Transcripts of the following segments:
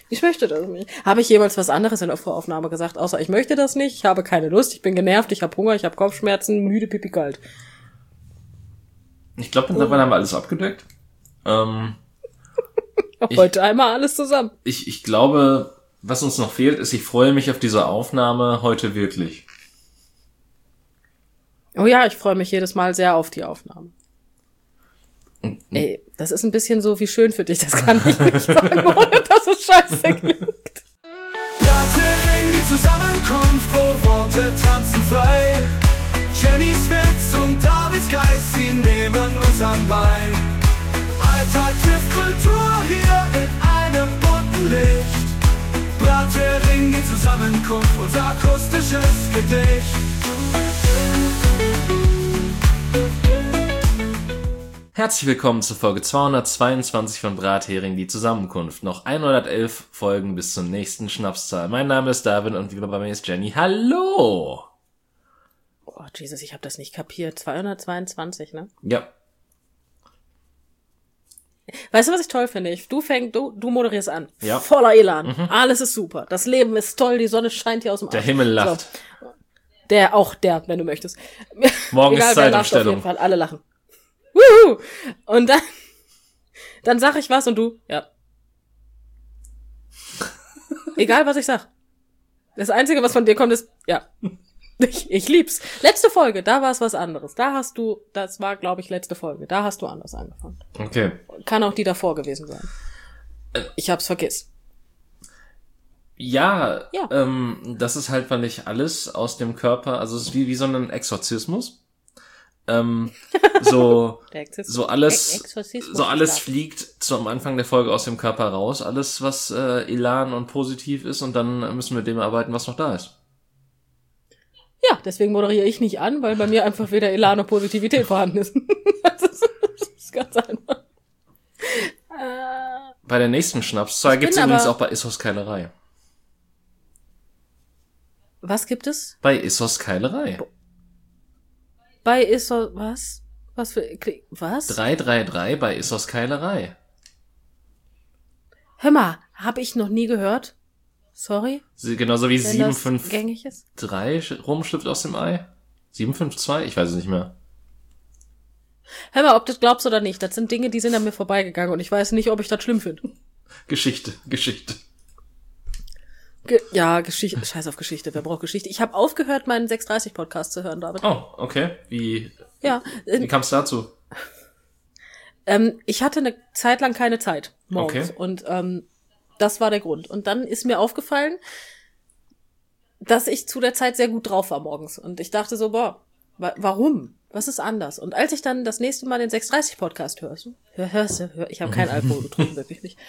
Ich möchte das nicht. Habe ich jemals was anderes in der Voraufnahme gesagt, außer ich möchte das nicht, ich habe keine Lust, ich bin genervt, ich habe Hunger, ich habe Kopfschmerzen, müde, pipi, kalt. Ich glaube, mittlerweile haben wir alles abgedeckt. Heute einmal alles zusammen. Ich glaube, was uns noch fehlt, ist, ich freue mich auf diese Aufnahme heute wirklich. Oh ja, ich freue mich jedes Mal sehr auf die Aufnahme. Ey, das ist ein bisschen so wie schön für dich, das kann ich nicht sagen, ohne dass es scheiße klingt. Brathering, die Zusammenkunft, wo Worte tanzen frei. Jennys Witz und Davids Geist, sie nehmen uns an Bein. Alltag trifft Kultur hier in einem bunten Licht. Brathering, die Zusammenkunft, unser akustisches Gedicht. Herzlich willkommen zur Folge 222 von Brathering, die Zusammenkunft. Noch 111 Folgen bis zur nächsten Schnapszahl. Mein Name ist David und wieder bei mir ist Jenny. Hallo! Oh, Jesus, ich habe das nicht kapiert. 222, ne? Ja. Weißt du, was ich toll finde? Du moderierst an. Ja. Voller Elan. Alles ist super. Das Leben ist toll, die Sonne scheint hier aus dem Arsch. Der Himmel lacht. So. Der, wenn du möchtest. Morgen Egal, ist wer lacht, auf Zeitumstellung. jeden Fall, alle lachen. Wuhu! Und dann sag ich was und du, ja. Egal, was ich sag. Das Einzige, was von dir kommt, ist, ja. Ich lieb's. Letzte Folge, da war es was anderes. Das war, glaube ich, letzte Folge. Da hast du anders angefangen. Okay. Kann auch die davor gewesen sein. Ich hab's vergessen. Ja, Ja. das ist halt, weil ich alles aus dem Körper, also es ist wie so ein Exorzismus. So alles Exorzismus. fliegt zum Anfang der Folge aus dem Körper raus, alles was Elan und positiv ist, und dann müssen wir dem arbeiten, was noch da ist. Ja, deswegen moderiere ich nicht an, weil bei mir einfach weder Elan noch Positivität vorhanden ist. Das ist ganz einfach. Bei der nächsten Schnapszahl gibt's übrigens auch bei Issos Keilerei. Was gibt es? Bei Issos Keilerei. Bei Issos, was? Was? 333 bei Issos Keilerei. Hör mal, hab ich noch nie gehört. Sorry. Genauso wie Wenn das gängig ist. 753 rumschlüpft aus dem Ei. 752? Ich weiß es nicht mehr. Hör mal, ob du das glaubst oder nicht. Das sind Dinge, die sind an mir vorbeigegangen und ich weiß nicht, ob ich das schlimm finde. Geschichte. Geschichte. Scheiß auf Geschichte. Wer braucht Geschichte? Ich habe aufgehört, meinen 630-Podcast zu hören, David. Oh, okay. Wie kam es dazu? Ich hatte eine Zeit lang keine Zeit morgens. Okay. Und das war der Grund. Und dann ist mir aufgefallen, dass ich zu der Zeit sehr gut drauf war morgens. Und ich dachte so, warum? Was ist anders? Und als ich dann das nächste Mal den 630-Podcast ich habe keinen Alkohol getrunken, wirklich nicht,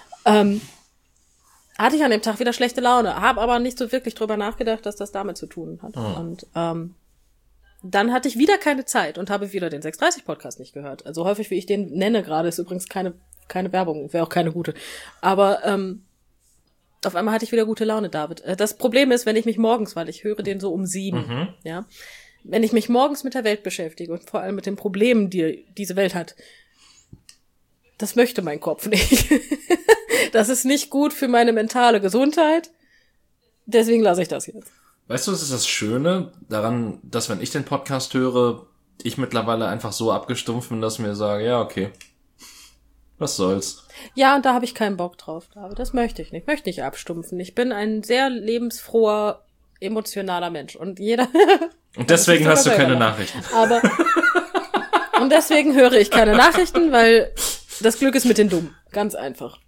hatte ich an dem Tag wieder schlechte Laune, habe aber nicht so wirklich drüber nachgedacht, dass das damit zu tun hat. Und dann hatte ich wieder keine Zeit und habe wieder den 630-Podcast nicht gehört. Also häufig, wie ich den nenne gerade, ist übrigens keine Werbung, wäre auch keine gute. Aber auf einmal hatte ich wieder gute Laune, David. Das Problem ist, wenn ich mich morgens, weil ich höre den so um 7, ja, wenn ich mich morgens mit der Welt beschäftige und vor allem mit den Problemen, die diese Welt hat, das möchte mein Kopf nicht. Das ist nicht gut für meine mentale Gesundheit. Deswegen lasse ich das jetzt. Weißt du, das ist das Schöne daran, dass wenn ich den Podcast höre, ich mittlerweile einfach so abgestumpft bin, dass ich mir sage, ja, okay, was soll's. Ja, und da habe ich keinen Bock drauf. Aber das möchte ich nicht. Ich möchte nicht abstumpfen. Ich bin ein sehr lebensfroher, emotionaler Mensch. Und jeder... Und deswegen hast du keine Nachrichten. Und deswegen höre ich keine Nachrichten, weil das Glück ist mit den Dummen. Ganz einfach.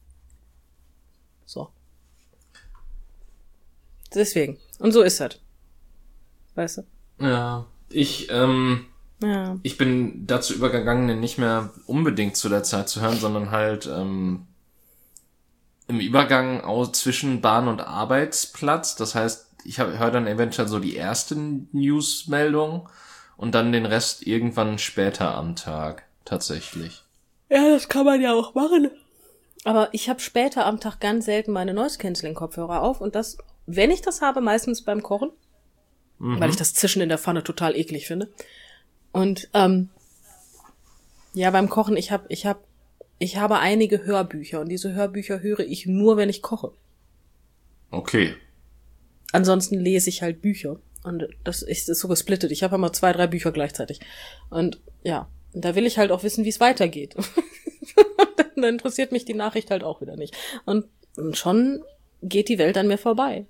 So. Deswegen. Und so ist das. Weißt du? Ja, ich bin dazu übergegangen, den nicht mehr unbedingt zu der Zeit zu hören, sondern halt im Übergang zwischen Bahn- und Arbeitsplatz. Das heißt, ich höre dann eventuell so die erste Newsmeldung und dann den Rest irgendwann später am Tag, tatsächlich. Ja, das kann man ja auch machen. Aber ich habe später am Tag ganz selten meine Noise-Canceling-Kopfhörer auf und das, wenn ich das habe, meistens beim Kochen, weil ich das Zischen in der Pfanne total eklig finde. Und ja, beim Kochen, ich hab ich habe einige Hörbücher und diese Hörbücher höre ich nur, wenn ich koche. Okay. Ansonsten lese ich halt Bücher. Und das ist so gesplittet. Ich habe immer 2, 3 Bücher gleichzeitig. Und ja, da will ich halt auch wissen, wie es weitergeht. Dann interessiert mich die Nachricht halt auch wieder nicht. Und schon geht die Welt an mir vorbei.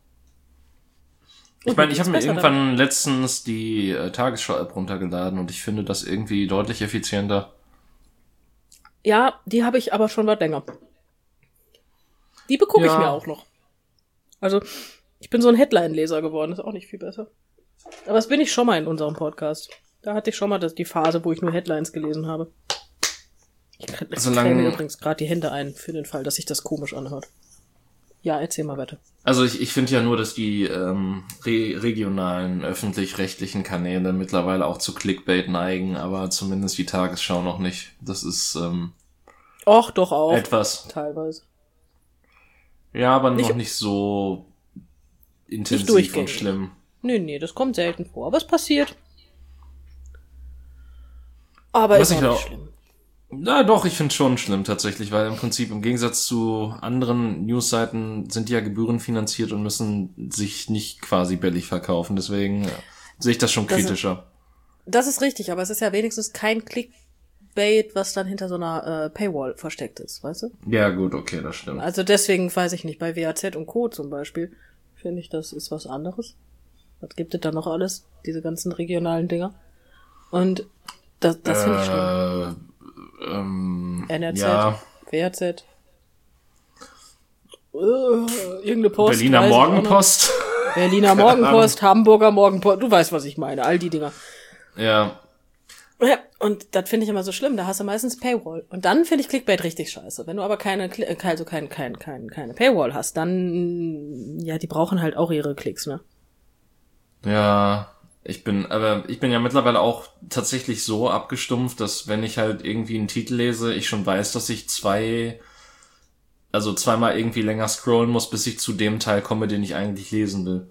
Ich meine, ich habe mir irgendwann letztens die Tagesschau-App runtergeladen und ich finde das irgendwie deutlich effizienter. Ja, die habe ich aber schon was länger. Die begucke ich mir auch noch. Also, ich bin so ein Headline-Leser geworden, ist auch nicht viel besser. Aber das bin ich schon mal in unserem Podcast. Da hatte ich schon mal die Phase, wo ich nur Headlines gelesen habe. Ich klemme mir übrigens gerade die Hände ein, für den Fall, dass sich das komisch anhört. Ja, erzähl mal weiter. Also ich finde ja nur, dass die regionalen öffentlich-rechtlichen Kanäle mittlerweile auch zu Clickbait neigen, aber zumindest die Tagesschau noch nicht. Das ist Och, doch auch. Etwas. Teilweise. Ja, aber noch nicht so intensiv und schlimm. Nee, das kommt selten vor, aber es passiert. Aber ist auch nicht schlimm. Na doch, ich finde schon schlimm tatsächlich, weil im Prinzip im Gegensatz zu anderen Newsseiten sind die ja gebührenfinanziert und müssen sich nicht quasi billig verkaufen. Deswegen sehe ich das schon kritischer. Das ist richtig, aber es ist ja wenigstens kein Clickbait, was dann hinter so einer Paywall versteckt ist, weißt du? Ja gut, okay, das stimmt. Also deswegen weiß ich nicht, bei WAZ und Co. zum Beispiel finde ich, das ist was anderes. Was gibt es da noch alles? Diese ganzen regionalen Dinger. Und das finde ich schlimm. NRZ, ja. WRZ. Irgendeine Post. Berliner Morgenpost. Berliner Morgenpost, Hamburger Morgenpost. Du weißt, was ich meine. All die Dinger. Ja. Ja, und das finde ich immer so schlimm. Da hast du meistens Paywall. Und dann finde ich Clickbait richtig scheiße. Wenn du aber keine Paywall hast, dann, ja, die brauchen halt auch ihre Klicks, ne? Ja. Ich bin ja mittlerweile auch tatsächlich so abgestumpft, dass wenn ich halt irgendwie einen Titel lese, ich schon weiß, dass ich zweimal irgendwie länger scrollen muss, bis ich zu dem Teil komme, den ich eigentlich lesen will.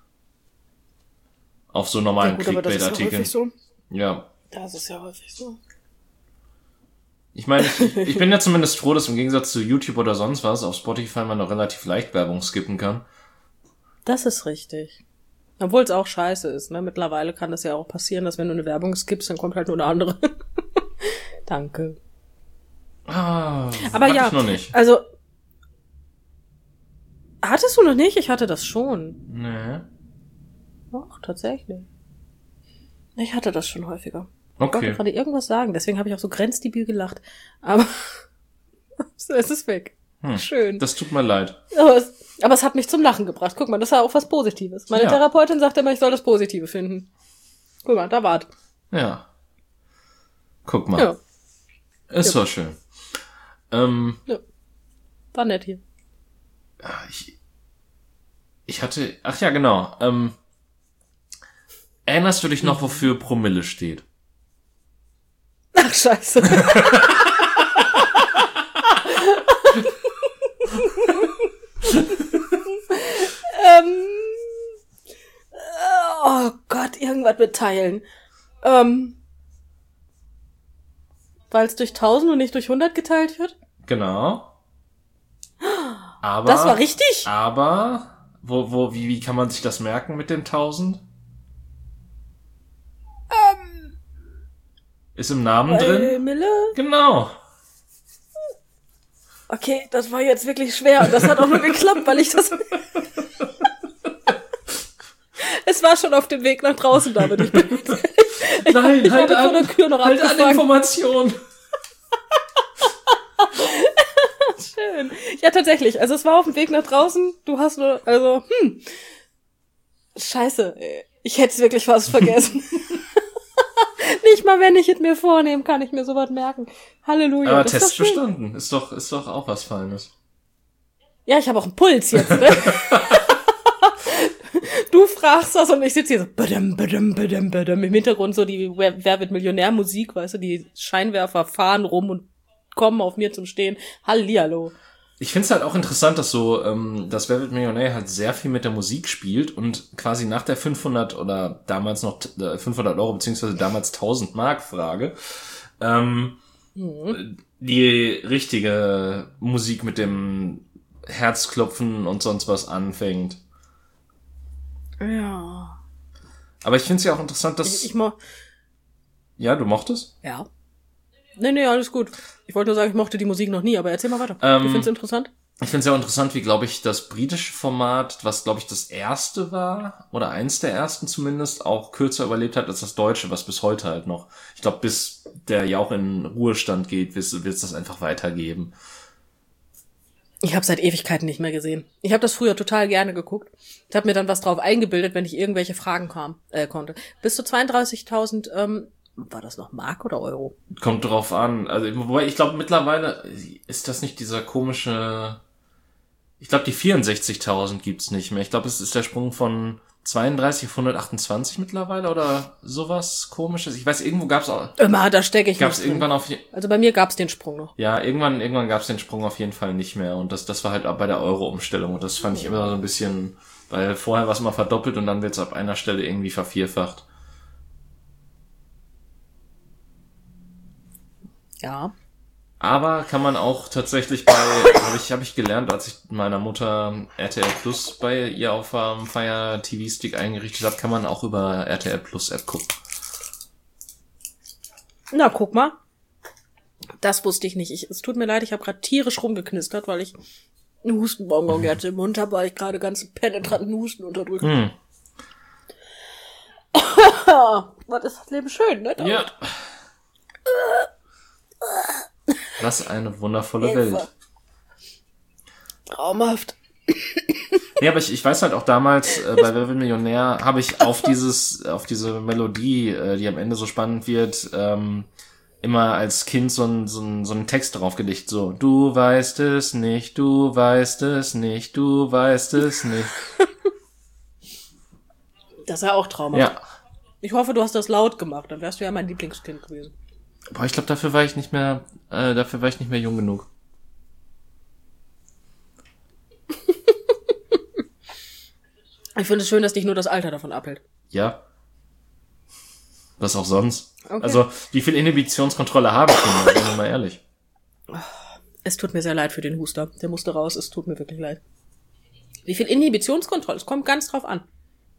Auf so normalen Clickbait-Artikeln. So. Ja. Das ist ja häufig so. Ich meine, ich bin ja zumindest froh, dass im Gegensatz zu YouTube oder sonst was auf Spotify man noch relativ leicht Werbung skippen kann. Das ist richtig. Obwohl es auch scheiße ist, ne? Mittlerweile kann das ja auch passieren, dass wenn du eine Werbung skippst, dann kommt halt nur eine andere. Danke. Aber ja, ich noch nicht. Also hattest du noch nicht? Ich hatte das schon. Nee. Doch, tatsächlich. Ich hatte das schon häufiger. Okay. Ich wollte gerade irgendwas sagen, deswegen habe ich auch so grenzdebüt gelacht. Aber es ist weg. Schön. Das tut mir leid. Aber es hat mich zum Lachen gebracht. Guck mal, das war auch was Positives. Meine Therapeutin sagt immer, ich soll das Positive finden. Guck mal, da wart. Ja. Guck mal. Ja. Ist doch schön. Ja. War nett hier. Ich hatte... Ach ja, genau. Erinnerst du dich noch, wofür Promille steht? Ach, scheiße. Oh Gott, irgendwas mit Teilen. Weil es durch 1000 und nicht durch 100 geteilt wird? Genau. Aber... Das war richtig? Aber... Wie kann man sich das merken mit den 1000? Ist im Namen drin? Mille? Genau. Okay, das war jetzt wirklich schwer und das hat auch nur geklappt, weil ich das... Es war schon auf dem Weg nach draußen, David. Ich halt an Information. Schön. Ja, tatsächlich. Also es war auf dem Weg nach draußen. Du hast nur, Scheiße. Ich hätte es wirklich fast vergessen. Nicht mal, wenn ich es mir vornehme, kann ich mir sowas merken. Halleluja. Aber Test bestanden. Ist doch auch was Feines. Ja, ich habe auch einen Puls jetzt, ne? Du fragst das und ich sitze hier so badum, badum, badum, badum. Im Hintergrund so die Wer wird Millionär-Musik, weißt du, die Scheinwerfer fahren rum und kommen auf mir zum Stehen. Hallihallo. Ich find's halt auch interessant, dass so das Wer wird Millionär halt sehr viel mit der Musik spielt und quasi nach der 500 oder damals noch 500 Euro beziehungsweise damals 1000 Mark Frage die richtige Musik mit dem Herzklopfen und sonst was anfängt. Ja. Aber ich finde es ja auch interessant, dass... Ja, du mochtest? Ja. Nee, alles gut. Ich wollte nur sagen, ich mochte die Musik noch nie, aber erzähl mal weiter. Du findest es interessant? Ich finde es ja auch interessant, wie, glaube ich, das britische Format, was, glaube ich, das erste war, oder eins der ersten zumindest, auch kürzer überlebt hat als das deutsche, was bis heute halt noch. Ich glaube, bis der ja auch in Ruhestand geht, wird es das einfach weitergeben. Ich habe seit Ewigkeiten nicht mehr gesehen. Ich habe das früher total gerne geguckt. Ich habe mir dann was drauf eingebildet, wenn ich irgendwelche Fragen konnte. Bis zu 32.000, war das noch Mark oder Euro? Kommt drauf an. Also, wobei ich glaube, mittlerweile ist das nicht dieser komische... Ich glaube, die 64.000 gibt's nicht mehr. Ich glaube, es ist der Sprung von 32 auf 128 mittlerweile oder sowas Komisches. Ich weiß, irgendwo gab's auch... Immer, da stecke ich gab's nicht irgendwann drin. Also bei mir gab's den Sprung noch. Ja, irgendwann gab's den Sprung auf jeden Fall nicht mehr. Und das war halt auch bei der Euro-Umstellung. Und das fand ich immer so ein bisschen... Weil vorher war es immer verdoppelt und dann wird's ab einer Stelle irgendwie vervierfacht. Ja. Aber kann man auch tatsächlich habe ich gelernt, als ich meiner Mutter RTL Plus bei ihr auf dem Fire TV Stick eingerichtet habe, kann man auch über RTL Plus App gucken. Na, guck mal. Das wusste ich nicht. Es tut mir leid, ich habe gerade tierisch rumgeknistert, weil ich einen Hustenbonbon jetzt im Mund habe, weil ich gerade ganz penetranten Husten unterdrücke. Was ist das Leben schön, ne? Ja. Was eine wundervolle Welt. Traumhaft. Ja, aber ich weiß halt auch damals, bei Wer wird Millionär, habe ich auf diese Melodie, die am Ende so spannend wird, immer als Kind so einen Text draufgelegt, so, du weißt es nicht, du weißt es nicht, du weißt es nicht. Das ist ja auch traumhaft. Ja. Ich hoffe, du hast das laut gemacht, dann wärst du ja mein Lieblingskind gewesen. Boah, ich glaube, dafür war ich nicht mehr jung genug. Ich finde es schön, dass dich nur das Alter davon abhält. Ja. Was auch sonst. Okay. Also, wie viel Inhibitionskontrolle habe ich denn? Sagen wir mal ehrlich. Es tut mir sehr leid für den Huster. Der musste raus, es tut mir wirklich leid. Wie viel Inhibitionskontrolle? Es kommt ganz drauf an.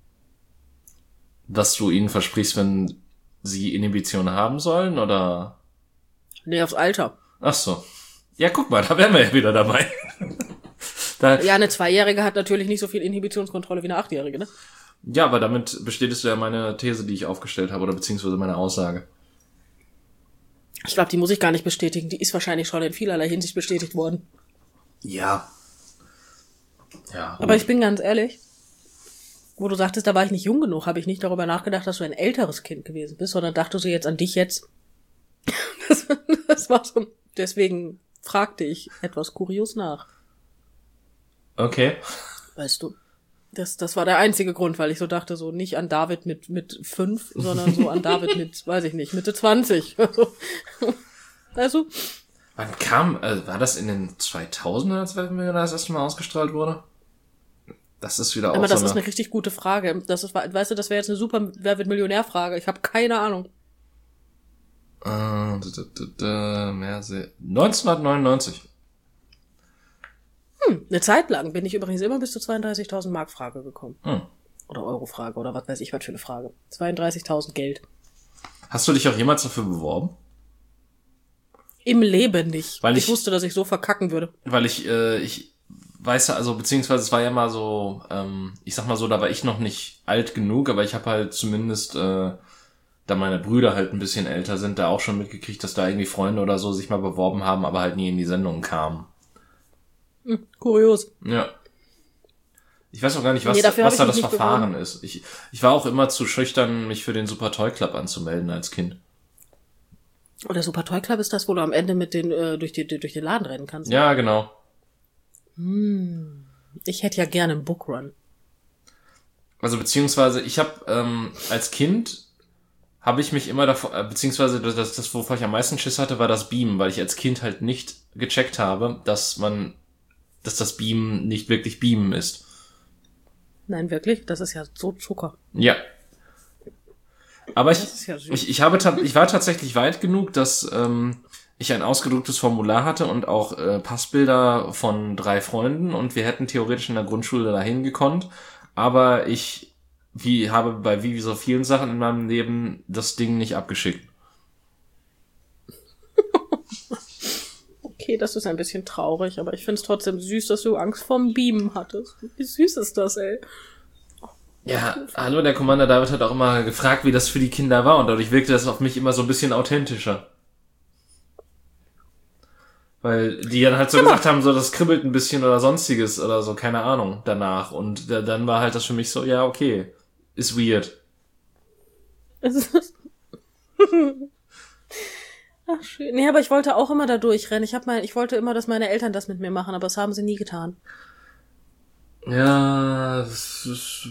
Was du ihnen versprichst, wenn sie Inhibition haben sollen, oder? Nee, aufs Alter. Ach so. Ja, guck mal, da wären wir ja wieder dabei. Ja, eine 2-Jährige hat natürlich nicht so viel Inhibitionskontrolle wie eine 8-Jährige, ne? Ja, aber damit bestätigst du ja meine These, die ich aufgestellt habe, oder beziehungsweise meine Aussage. Ich glaube, die muss ich gar nicht bestätigen. Die ist wahrscheinlich schon in vielerlei Hinsicht bestätigt worden. Ja. Ja. Aber ich bin ganz ehrlich, wo du sagtest, da war ich nicht jung genug, habe ich nicht darüber nachgedacht, dass du ein älteres Kind gewesen bist, sondern dachte so jetzt an dich jetzt. Das war so. Deswegen fragte ich etwas kurios nach. Okay. Weißt du, das war der einzige Grund, weil ich so dachte, so nicht an David mit 5, sondern so an David mit, weiß ich nicht, Mitte 20. Weißt du? Wann kam, war das in den 2000ern, als Wer wird Millionär das erste Mal ausgestrahlt wurde? Das ist wieder auch aber das so ist eine richtig gute Frage. Das ist, weißt du, das wäre jetzt eine super Wer wird Millionär-Frage. Ich habe keine Ahnung. 1999. Eine Zeit lang bin ich übrigens immer bis zur 32.000 Mark Frage gekommen. Oder Euro Frage oder was weiß ich, was für eine Frage. 32.000 Geld. Hast du dich auch jemals dafür beworben? Im Leben nicht. Weil ich wusste, dass ich so verkacken würde. Weil ich weiß ja, also beziehungsweise es war ja mal so, ich sag mal so, da war ich noch nicht alt genug, aber ich habe halt zumindest, da meine Brüder halt ein bisschen älter sind, da auch schon mitgekriegt, dass da irgendwie Freunde oder so sich mal beworben haben, aber halt nie in die Sendung kamen. Kurios. Ja. Ich weiß auch gar nicht, was dafür da hab das ich mich nicht Verfahren beworben. ist. Ich war auch immer zu schüchtern, mich für den Super Toy Club anzumelden als Kind. Und der Super Toy Club ist das, wo du am Ende mit den durch den Laden rennen kannst. Ja, genau. Ich hätte ja gerne einen Bookrun. Also beziehungsweise ich habe als Kind habe ich mich immer davor, beziehungsweise das wovor ich am meisten Schiss hatte, war das Beamen, weil ich als Kind halt nicht gecheckt habe, dass das Beamen nicht wirklich Beamen ist. Nein, wirklich? Das ist ja so Zucker. Ja. Aber Das ist ja süß. ich war tatsächlich weit genug, dass ich ein ausgedrucktes Formular hatte und auch Passbilder von 3 Freunden und wir hätten theoretisch in der Grundschule dahin gekonnt, aber ich habe bei wie so vielen Sachen in meinem Leben das Ding nicht abgeschickt. Okay, das ist ein bisschen traurig, aber ich find's trotzdem süß, dass du Angst vorm Beamen hattest. Wie süß ist das, ey? Ja, hallo, der Commander David hat auch immer gefragt, wie das für die Kinder war und dadurch wirkte das auf mich immer so ein bisschen authentischer. Weil die dann halt so gesagt haben, so das kribbelt ein bisschen oder sonstiges oder so, keine Ahnung, danach. Und dann war halt das für mich so, ja, okay, ist weird. Ach, schön. Nee, aber ich wollte auch immer da durchrennen. Ich wollte immer, dass meine Eltern das mit mir machen, aber das haben sie nie getan. Ja, das ist...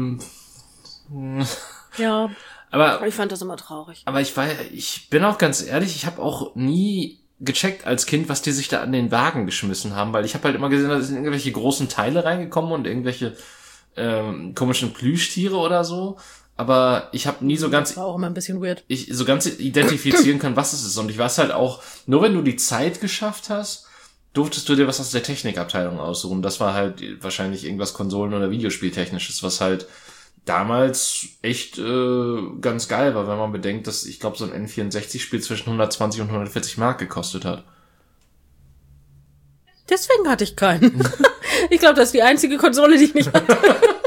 Ja, aber ich fand das immer traurig. Aber ich bin auch ganz ehrlich, ich habe auch nie gecheckt als Kind, was die sich da an den Wagen geschmissen haben, weil ich habe halt immer gesehen, da sind irgendwelche großen Teile reingekommen und irgendwelche komischen Plüschtiere oder so. Aber ich habe nie so ganz... Das war auch immer ein bisschen weird. So ganz identifizieren können, was es ist. Und ich weiß halt auch, nur wenn du die Zeit geschafft hast, durftest du dir was aus der Technikabteilung aussuchen. Das war halt wahrscheinlich irgendwas Konsolen- oder Videospieltechnisches, was halt damals echt ganz geil war, wenn man bedenkt, dass ich glaube, so ein N64-Spiel zwischen 120 und 140 Mark gekostet hat. Deswegen hatte ich keinen. Ich glaube, das ist die einzige Konsole, die ich nicht hatte.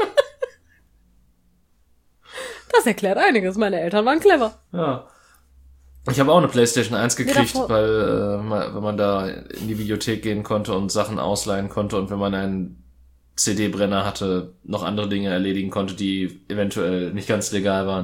Das erklärt einiges. Meine Eltern waren clever. Ja. Ich habe auch eine PlayStation 1 gekriegt, weil wenn man da in die Videothek gehen konnte und Sachen ausleihen konnte und wenn man einen CD-Brenner hatte, noch andere Dinge erledigen konnte, die eventuell nicht ganz legal waren.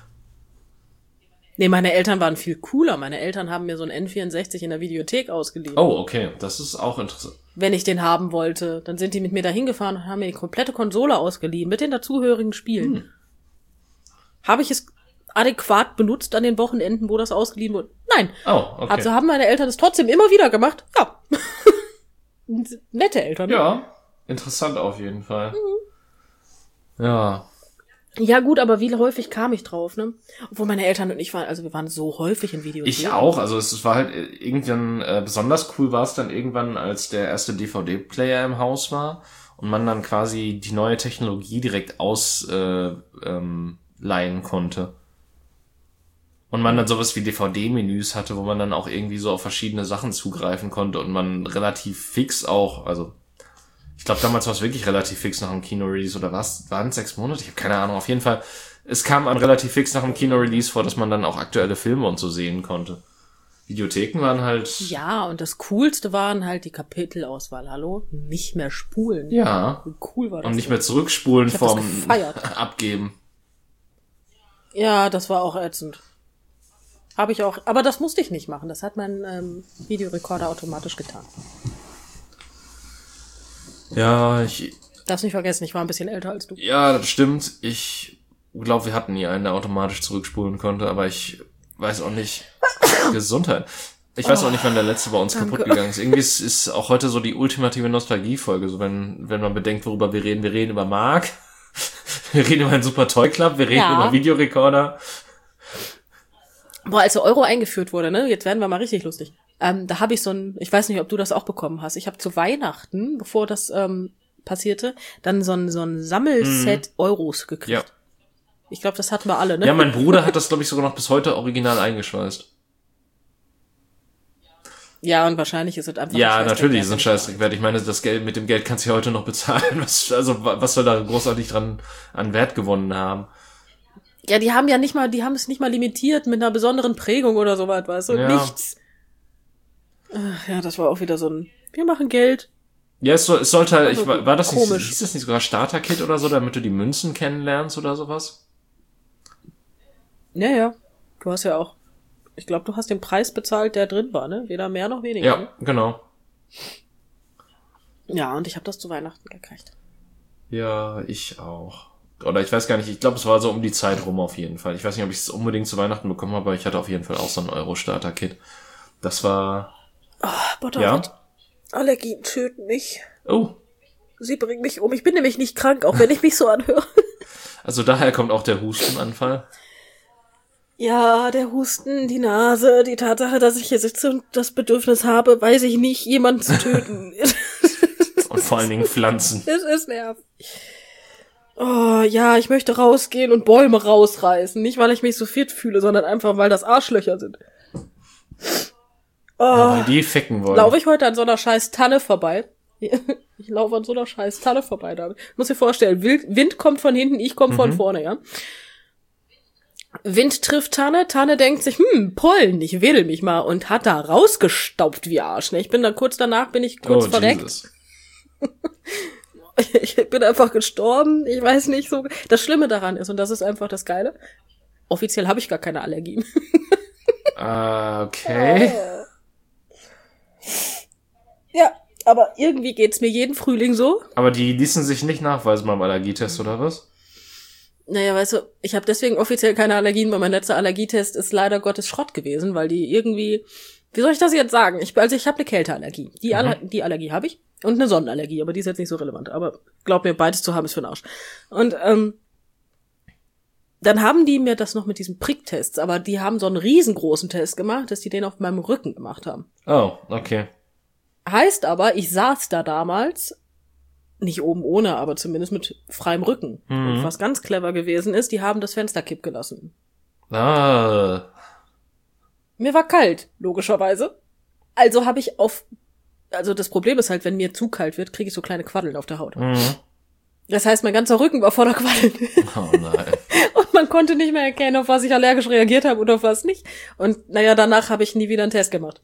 Nee, meine Eltern waren viel cooler. Meine Eltern haben mir so einen N64 in der Videothek ausgeliehen. Oh, okay. Das ist auch interessant. Wenn ich den haben wollte, dann sind die mit mir da hingefahren und haben mir die komplette Konsole ausgeliehen mit den dazugehörigen Spielen. Habe ich es adäquat benutzt an den Wochenenden, wo das ausgeliehen wurde? Nein. Oh, okay. Also haben meine Eltern es trotzdem immer wieder gemacht? Ja. Nette Eltern. Ja, interessant auf jeden Fall. Ja. Ja gut, aber wie häufig kam ich drauf, ne? Obwohl meine Eltern und ich waren, also wir waren so häufig in Videos. Ich auch, also es war halt irgendwann, besonders cool war es dann irgendwann, als der erste DVD-Player im Haus war und man dann quasi die neue Technologie direkt leihen konnte. Und man dann sowas wie DVD-Menüs hatte, wo man dann auch irgendwie so auf verschiedene Sachen zugreifen konnte und man relativ fix auch, also ich glaube damals war es wirklich relativ fix nach dem Kino-Release oder was? Waren es 6 Monate? Ich habe keine Ahnung. Auf jeden Fall, es kam an relativ fix nach dem Kino-Release vor, dass man dann auch aktuelle Filme und so sehen konnte. Videotheken waren halt... Ja, und das Coolste waren halt die Kapitelauswahl. Hallo? Nicht mehr spulen. Ja. Wie cool war das? Und nicht mehr zurückspulen vom Abgeben. Abgeben. Ja, das war auch ätzend. Habe ich auch, aber das musste ich nicht machen. Das hat mein Videorekorder automatisch getan. Ja, ich... Darfst nicht vergessen, ich war ein bisschen älter als du. Ja, das stimmt. Ich glaube, wir hatten nie einen, der automatisch zurückspulen konnte, aber ich weiß auch nicht... Gesundheit. Ich weiß auch nicht, wann der letzte bei uns kaputt gegangen ist. Irgendwie ist auch heute so die ultimative Nostalgie-Folge. So, wenn man bedenkt, worüber wir reden. Wir reden über Mark. Wir reden über einen Super Toy Club. Wir reden über Videorekorder. Boah, als der Euro eingeführt wurde, ne, jetzt werden wir mal richtig lustig. Da habe ich so ein, ich weiß nicht, ob du das auch bekommen hast. Ich habe zu Weihnachten, bevor das passierte, dann so ein Sammelset Euros gekriegt. Ja. Ich glaube, das hatten wir alle, ne? Ja, mein Bruder hat das, glaube ich, sogar noch bis heute original eingeschweißt. Ja, und wahrscheinlich ist es einfach ja, natürlich ist es ein Scheißdreck wert. Ich meine, das Geld, mit dem Geld kannst du ja heute noch bezahlen. Was soll da großartig dran an Wert gewonnen haben? Ja, die haben es nicht mal limitiert mit einer besonderen Prägung oder sowas, weißt du? Ja. Nichts. Ach, ja, das war auch wieder so ein, wir machen Geld. Ja, es sollte halt, war das nicht, hieß das nicht sogar Starter-Kit oder so, damit du die Münzen kennenlernst oder sowas? Ja. Du hast ja auch, ich glaube, du hast den Preis bezahlt, der drin war, ne? Weder mehr noch weniger. Ja, ne? Genau. Ja, und ich habe das zu Weihnachten gekriegt. Ja, ich auch. Oder ich weiß gar nicht, ich glaube, es war so um die Zeit rum auf jeden Fall. Ich weiß nicht, ob ich es unbedingt zu Weihnachten bekommen habe, aber ich hatte auf jeden Fall auch so ein Euro-Starter-Kit. Das war... Butterfett. Ja? Allergien töten mich. Oh. Sie bringen mich um. Ich bin nämlich nicht krank, auch wenn ich mich so anhöre. Also daher kommt auch der Hustenanfall? Ja, der Husten, die Nase, die Tatsache, dass ich hier sitze und das Bedürfnis habe, weiß ich nicht, jemanden zu töten. Und vor allen Dingen Pflanzen. Es ist nervig. Oh, ja, ich möchte rausgehen und Bäume rausreißen. Nicht, weil ich mich so fit fühle, sondern einfach, weil das Arschlöcher sind. Oh, Ja, weil die ficken wollen. laufe ich heute an so einer scheiß Tanne vorbei. Ich laufe an so einer scheiß Tanne vorbei, David. Muss dir vorstellen, Wind kommt von hinten, ich komme von vorne, ja. Wind trifft Tanne, Tanne denkt sich, Pollen, ich wedel mich mal und hat da rausgestaubt wie Arsch. Ne? Ich bin dann kurz danach, bin ich kurz verreckt. Jesus. Ich bin einfach gestorben, ich weiß nicht so. Das Schlimme daran ist, und das ist einfach das Geile, offiziell habe ich gar keine Allergien. Okay. Ja, aber irgendwie geht's mir jeden Frühling so. Aber die ließen sich nicht nachweisen beim Allergietest, oder was? Naja, weißt du, ich habe deswegen offiziell keine Allergien, weil mein letzter Allergietest ist leider Gottes Schrott gewesen, weil die irgendwie, wie soll ich das jetzt sagen? Ich habe eine Kälteallergie. Die Allergie habe ich und eine Sonnenallergie, aber die ist jetzt nicht so relevant. Aber glaub mir, beides zu haben ist für den Arsch. Und dann haben die mir das noch mit diesen Pricktests, aber die haben so einen riesengroßen Test gemacht, dass die den auf meinem Rücken gemacht haben. Oh, okay. Heißt aber, ich saß da damals, nicht oben ohne, aber zumindest mit freiem Rücken. Und was ganz clever gewesen ist, die haben das Fenster kipp gelassen. Ah. Mir war kalt, logischerweise. Also habe ich also das Problem ist halt, wenn mir zu kalt wird, kriege ich so kleine Quaddeln auf der Haut. Das heißt, mein ganzer Rücken war voller Quaddeln. Oh nein. Und man konnte nicht mehr erkennen, auf was ich allergisch reagiert habe oder auf was nicht. Und naja, danach habe ich nie wieder einen Test gemacht.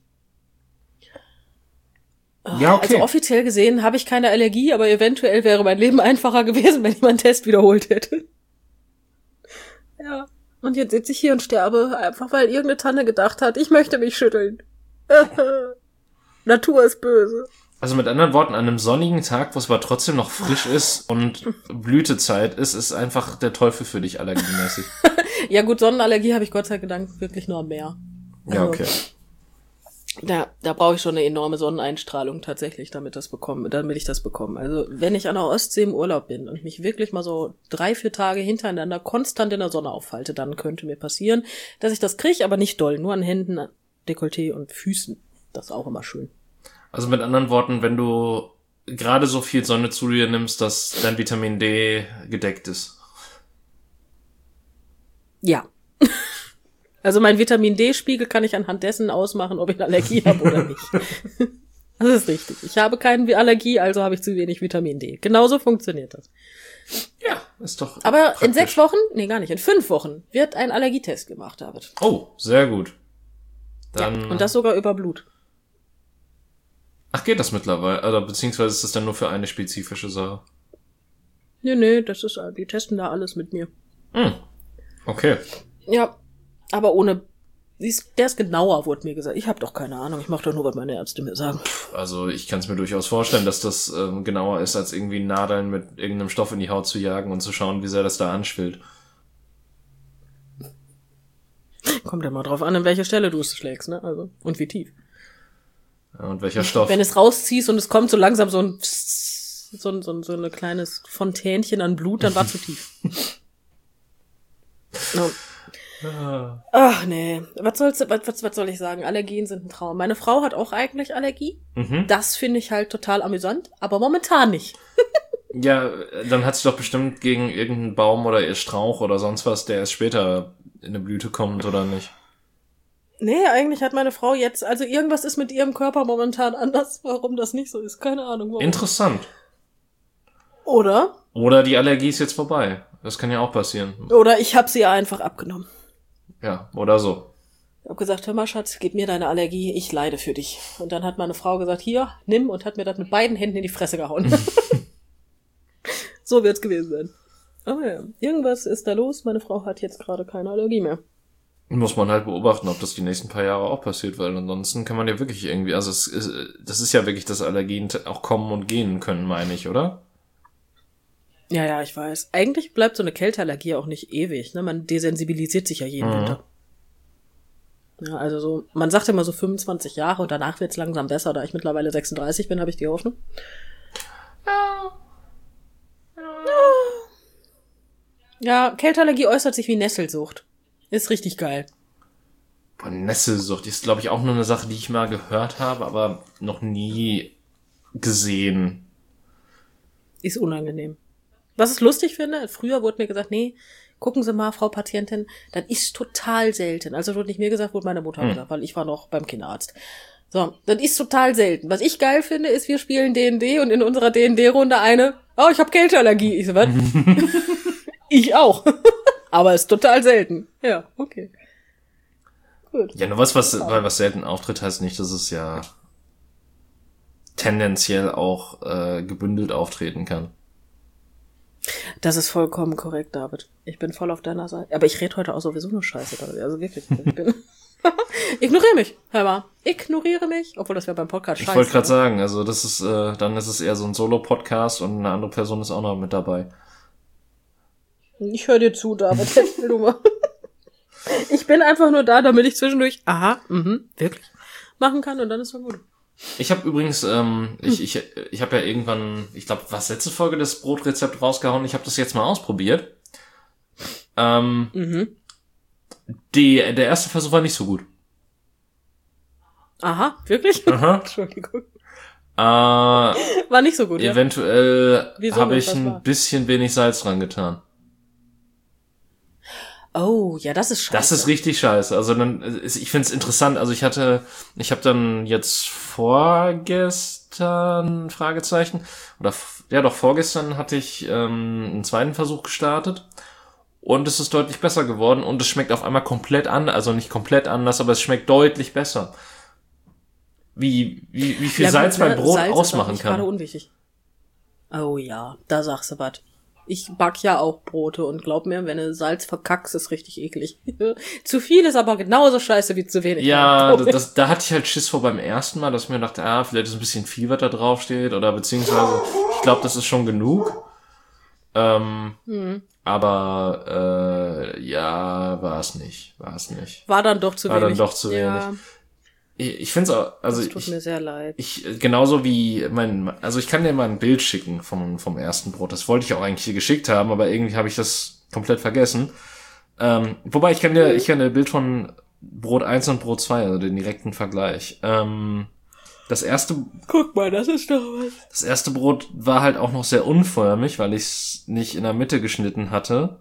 Ja, okay. Also offiziell gesehen habe ich keine Allergie, aber eventuell wäre mein Leben einfacher gewesen, wenn ich meinen Test wiederholt hätte. Ja, und jetzt sitze ich hier und sterbe, einfach weil irgendeine Tanne gedacht hat, ich möchte mich schütteln. Natur ist böse. Also mit anderen Worten, an einem sonnigen Tag, wo es aber trotzdem noch frisch ist und Blütezeit ist einfach der Teufel für dich allergiemäßig. Ja gut, Sonnenallergie habe ich Gott sei Dank wirklich nur am Meer. Ja, okay. Da brauche ich schon eine enorme Sonneneinstrahlung tatsächlich, damit ich das bekomme. Also wenn ich an der Ostsee im Urlaub bin und mich wirklich mal so 3-4 Tage hintereinander konstant in der Sonne aufhalte, dann könnte mir passieren, dass ich das kriege, aber nicht doll, nur an Händen, Dekolleté und Füßen. Das ist auch immer schön. Also mit anderen Worten, wenn du gerade so viel Sonne zu dir nimmst, dass dein Vitamin D gedeckt ist. Ja. Also mein Vitamin D-Spiegel kann ich anhand dessen ausmachen, ob ich eine Allergie habe oder nicht. Das ist richtig. Ich habe keine Allergie, also habe ich zu wenig Vitamin D. Genauso funktioniert das. Ja, ist doch Aber praktisch. in 6 Wochen, nee gar nicht, in 5 Wochen wird ein Allergietest gemacht, David. Oh, sehr gut. Dann. Ja, und das sogar über Blut. Ach, geht das mittlerweile? Also, beziehungsweise ist das dann nur für eine spezifische Sache? Nee, die testen da alles mit mir. Okay. Ja, aber ohne, der ist genauer, wurde mir gesagt. Ich habe doch keine Ahnung, ich mache doch nur, was meine Ärzte mir sagen. Also ich kann es mir durchaus vorstellen, dass das genauer ist, als irgendwie Nadeln mit irgendeinem Stoff in die Haut zu jagen und zu schauen, wie sehr das da anschwillt. Kommt ja mal drauf an, an welche Stelle du es schlägst, ne? Also, und wie tief. Ja, und welcher Stoff? Wenn es rausziehst und es kommt so langsam so eine kleines Fontänchen an Blut, dann war zu tief. No. Ach nee, was soll ich sagen? Allergien sind ein Traum. Meine Frau hat auch eigentlich Allergie. Das finde ich halt total amüsant, aber momentan nicht. Ja, dann hat sie doch bestimmt gegen irgendeinen Baum oder ihr Strauch oder sonst was, der erst später in eine Blüte kommt, oder nicht? Nee, eigentlich hat meine Frau jetzt, also irgendwas ist mit ihrem Körper momentan anders. Warum das nicht so ist, keine Ahnung. Warum. Interessant. Oder die Allergie ist jetzt vorbei. Das kann ja auch passieren. Oder ich habe sie einfach abgenommen. Ja, oder so. Ich habe gesagt, hör mal, Schatz, gib mir deine Allergie, ich leide für dich. Und dann hat meine Frau gesagt, hier, nimm, und hat mir das mit beiden Händen in die Fresse gehauen. So wird's gewesen sein. Aber ja, irgendwas ist da los. Meine Frau hat jetzt gerade keine Allergie mehr. Muss man halt beobachten, ob das die nächsten paar Jahre auch passiert, weil ansonsten kann man ja wirklich irgendwie, also das ist ja wirklich, dass Allergien auch kommen und gehen können, meine ich, oder? Ja, ich weiß. Eigentlich bleibt so eine Kälteallergie auch nicht ewig, ne? Man desensibilisiert sich ja jeden Winter. Ja, also so, man sagt immer so 25 Jahre und danach wird's langsam besser. Da ich mittlerweile 36 bin, habe ich die Hoffnung. Ja, Kälteallergie äußert sich wie Nesselsucht. Ist richtig geil. Nesselsucht ist, glaube ich, auch nur eine Sache, die ich mal gehört habe, aber noch nie gesehen. Ist unangenehm. Was ich lustig finde, früher wurde mir gesagt, nee, gucken Sie mal, Frau Patientin, das ist total selten. Also wurde nicht mir gesagt, wurde meine Mutter gesagt, weil ich war noch beim Kinderarzt. So, das ist total selten. Was ich geil finde, ist, wir spielen D&D und in unserer D&D-Runde ich habe Kälteallergie. Ich so, was? Ich auch. Aber ist total selten. Ja, okay. Gut. Ja, nur was selten auftritt, heißt nicht, dass es ja tendenziell auch gebündelt auftreten kann. Das ist vollkommen korrekt, David. Ich bin voll auf deiner Seite. Aber ich rede heute auch sowieso nur Scheiße, David. Also wirklich. Ignoriere mich, hör mal. Ignoriere mich. Obwohl, das wäre beim Podcast scheiße. Ich wollte gerade sagen, also das ist, dann ist es eher so ein Solo-Podcast und eine andere Person ist auch noch mit dabei. Ich höre dir zu, David. Erzähl du mal. Ich bin einfach nur da, damit ich zwischendurch, wirklich, machen kann und dann ist es gut. Ich habe übrigens, ich habe ja irgendwann, ich glaube, was letzte Folge das Brotrezept rausgehauen. Ich habe das jetzt mal ausprobiert. Der erste Versuch war nicht so gut. Aha, wirklich? Aha. Entschuldigung. War nicht so gut, ja? Eventuell habe ich ein bisschen wenig Salz dran getan. Oh, ja, das ist scheiße. Das ist richtig scheiße. Also ich finde es interessant. Also ich habe dann jetzt vorgestern, Fragezeichen, vorgestern hatte ich einen zweiten Versuch gestartet und es ist deutlich besser geworden und es schmeckt auf einmal komplett anders, also nicht komplett anders, aber es schmeckt deutlich besser. Wie viel Salz beim Brot Salz ausmachen ist kann. Gerade unwichtig. Oh ja, da sagst du was. Ich back ja auch Brote und glaub mir, wenn du Salz verkackst, ist richtig eklig. Zu viel ist aber genauso scheiße wie zu wenig. Ja, da hatte ich halt Schiss vor beim ersten Mal, dass ich mir dachte, vielleicht ist ein bisschen viel, was da drauf steht, oder beziehungsweise, ich glaube, das ist schon genug. Aber war es nicht. War dann doch zu wenig. War dann doch zu wenig. Ich finde es auch, also das tut mir sehr leid. Genauso wie ich kann dir mal ein Bild schicken vom ersten Brot. Das wollte ich auch eigentlich hier geschickt haben, aber irgendwie habe ich das komplett vergessen. Wobei ich kann dir ein Bild von Brot 1 und Brot 2, also den direkten Vergleich. Guck mal, das ist doch was. Das erste Brot war halt auch noch sehr unförmig, weil ich es nicht in der Mitte geschnitten hatte.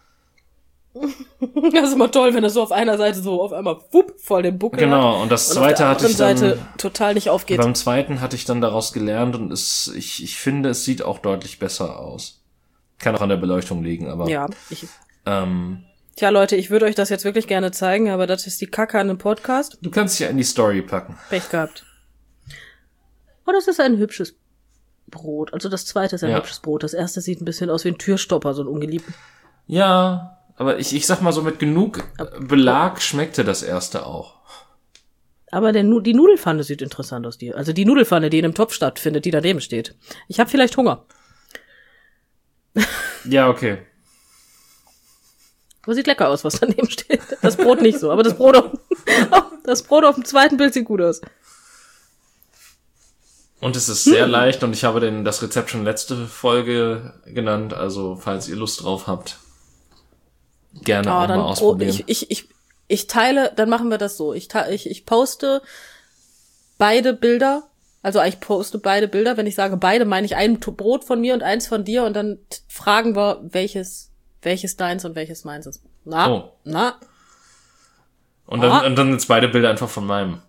Das ist immer toll, wenn das so auf einer Seite so auf einmal voll den Buckel Genau, hat. und das zweite hatte ich dann... Seite total nicht aufgeht. Beim zweiten hatte ich dann daraus gelernt und ich finde, es sieht auch deutlich besser aus. Kann auch an der Beleuchtung liegen, aber... Ja, Tja, Leute, ich würde euch das jetzt wirklich gerne zeigen, aber das ist die Kacke an dem Podcast. Du kannst es ja in die Story packen. Pech gehabt. Oh, das ist ein hübsches Brot. Also das zweite ist ein hübsches Brot. Das erste sieht ein bisschen aus wie ein Türstopper, so ein ungeliebten. Ja... Aber ich sag mal so, mit genug Belag schmeckte das erste auch. Aber die Nudelpfanne sieht interessant aus. Also die Nudelpfanne, die in einem Topf stattfindet, die daneben steht. Ich habe vielleicht Hunger. Ja, okay. Aber sieht lecker aus, was daneben steht. Das Brot nicht so, aber das Brot auf dem zweiten Bild sieht gut aus. Und es ist sehr leicht und ich habe das Rezept schon letzte Folge genannt. Also, falls ihr Lust drauf habt, gerne auch mal ausprobieren. Ich teile, dann machen wir das so. Ich poste beide Bilder. Also ich poste beide Bilder. Wenn ich sage beide, meine ich ein Brot von mir und eins von dir. Und dann fragen wir, welches deins und welches meins ist. Na? Und dann jetzt beide Bilder einfach von meinem.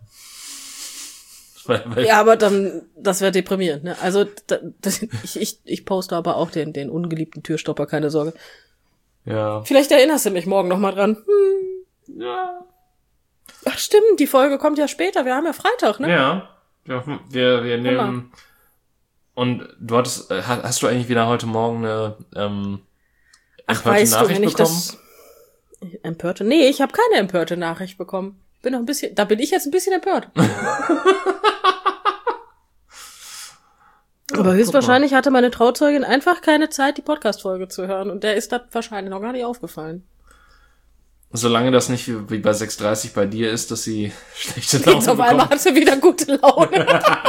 Ja, aber dann, das wäre deprimierend, ne? Also, ich poste aber auch den ungeliebten Türstopper, keine Sorge. Ja. Vielleicht erinnerst du mich morgen noch mal dran. Ja. Ach stimmt, die Folge kommt ja später. Wir haben ja Freitag, ne? Ja. Wir nehmen... Und hast du eigentlich wieder heute Morgen eine empörte Nachricht bekommen? Empörte? Nee, ich habe keine empörte Nachricht bekommen. Da bin ich jetzt ein bisschen empört. Aber höchstwahrscheinlich hatte meine Trauzeugin einfach keine Zeit, die Podcast-Folge zu hören. Und der ist das wahrscheinlich noch gar nicht aufgefallen. Solange das nicht wie bei 6:30 bei dir ist, dass sie schlechte Laune Jetzt auf einmal hat sie wieder gute Laune.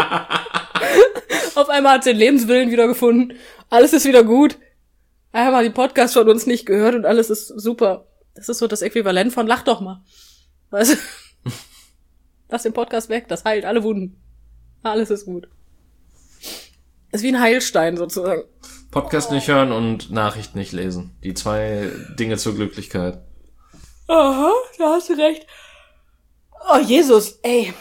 Auf einmal hat sie den Lebenswillen wieder gefunden. Alles ist wieder gut. Einmal die Podcast von uns nicht gehört und alles ist super. Das ist so das Äquivalent von lach doch mal. Weißt du? Lass den Podcast weg, das heilt alle Wunden. Alles ist gut. Ist wie ein Heilstein sozusagen. Podcast nicht hören und Nachrichten nicht lesen. Die 2 Dinge zur Glücklichkeit. Aha, da hast du recht. Oh, Jesus, ey.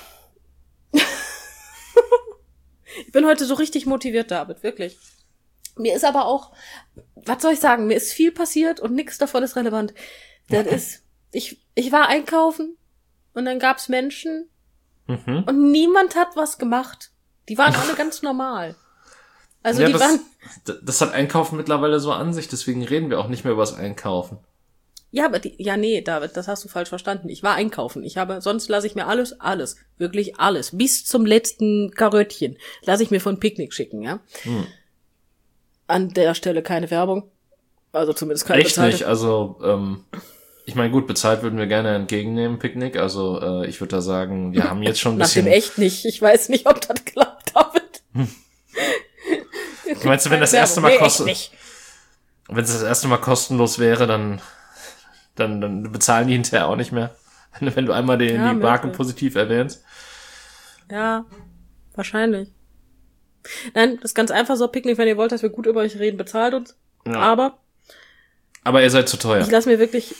Ich bin heute so richtig motiviert, David, wirklich. Mir ist aber auch, was soll ich sagen, mir ist viel passiert und nichts davon ist relevant. Das ist, ich war einkaufen und dann gab's Menschen und niemand hat was gemacht. Die waren alle ganz normal. Also ja, das hat Einkaufen mittlerweile so an sich, deswegen reden wir auch nicht mehr über das Einkaufen. Ja, aber nee, David, das hast du falsch verstanden. Ich war einkaufen. Sonst lasse ich mir alles, wirklich alles, bis zum letzten Karöttchen, lasse ich mir von Picknick schicken, ja. An der Stelle keine Werbung. Also zumindest keine bezahlte. Echt nicht, also, ich meine, gut, bezahlt würden wir gerne entgegennehmen, Picknick. Also, ich würde da sagen, wir haben jetzt schon ein bisschen... Nach dem echt nicht. Ich weiß nicht, ob das klappt, David. Meinst du, wenn das erste Mal wenn es das erste Mal kostenlos wäre, dann bezahlen die hinterher auch nicht mehr, wenn du einmal die Marke positiv erwähnst? Ja, wahrscheinlich. Nein, das ist ganz einfach so, Picknick, wenn ihr wollt, dass wir gut über euch reden, bezahlt uns. Ja. Aber ihr seid zu teuer. Ich lasse mir wirklich...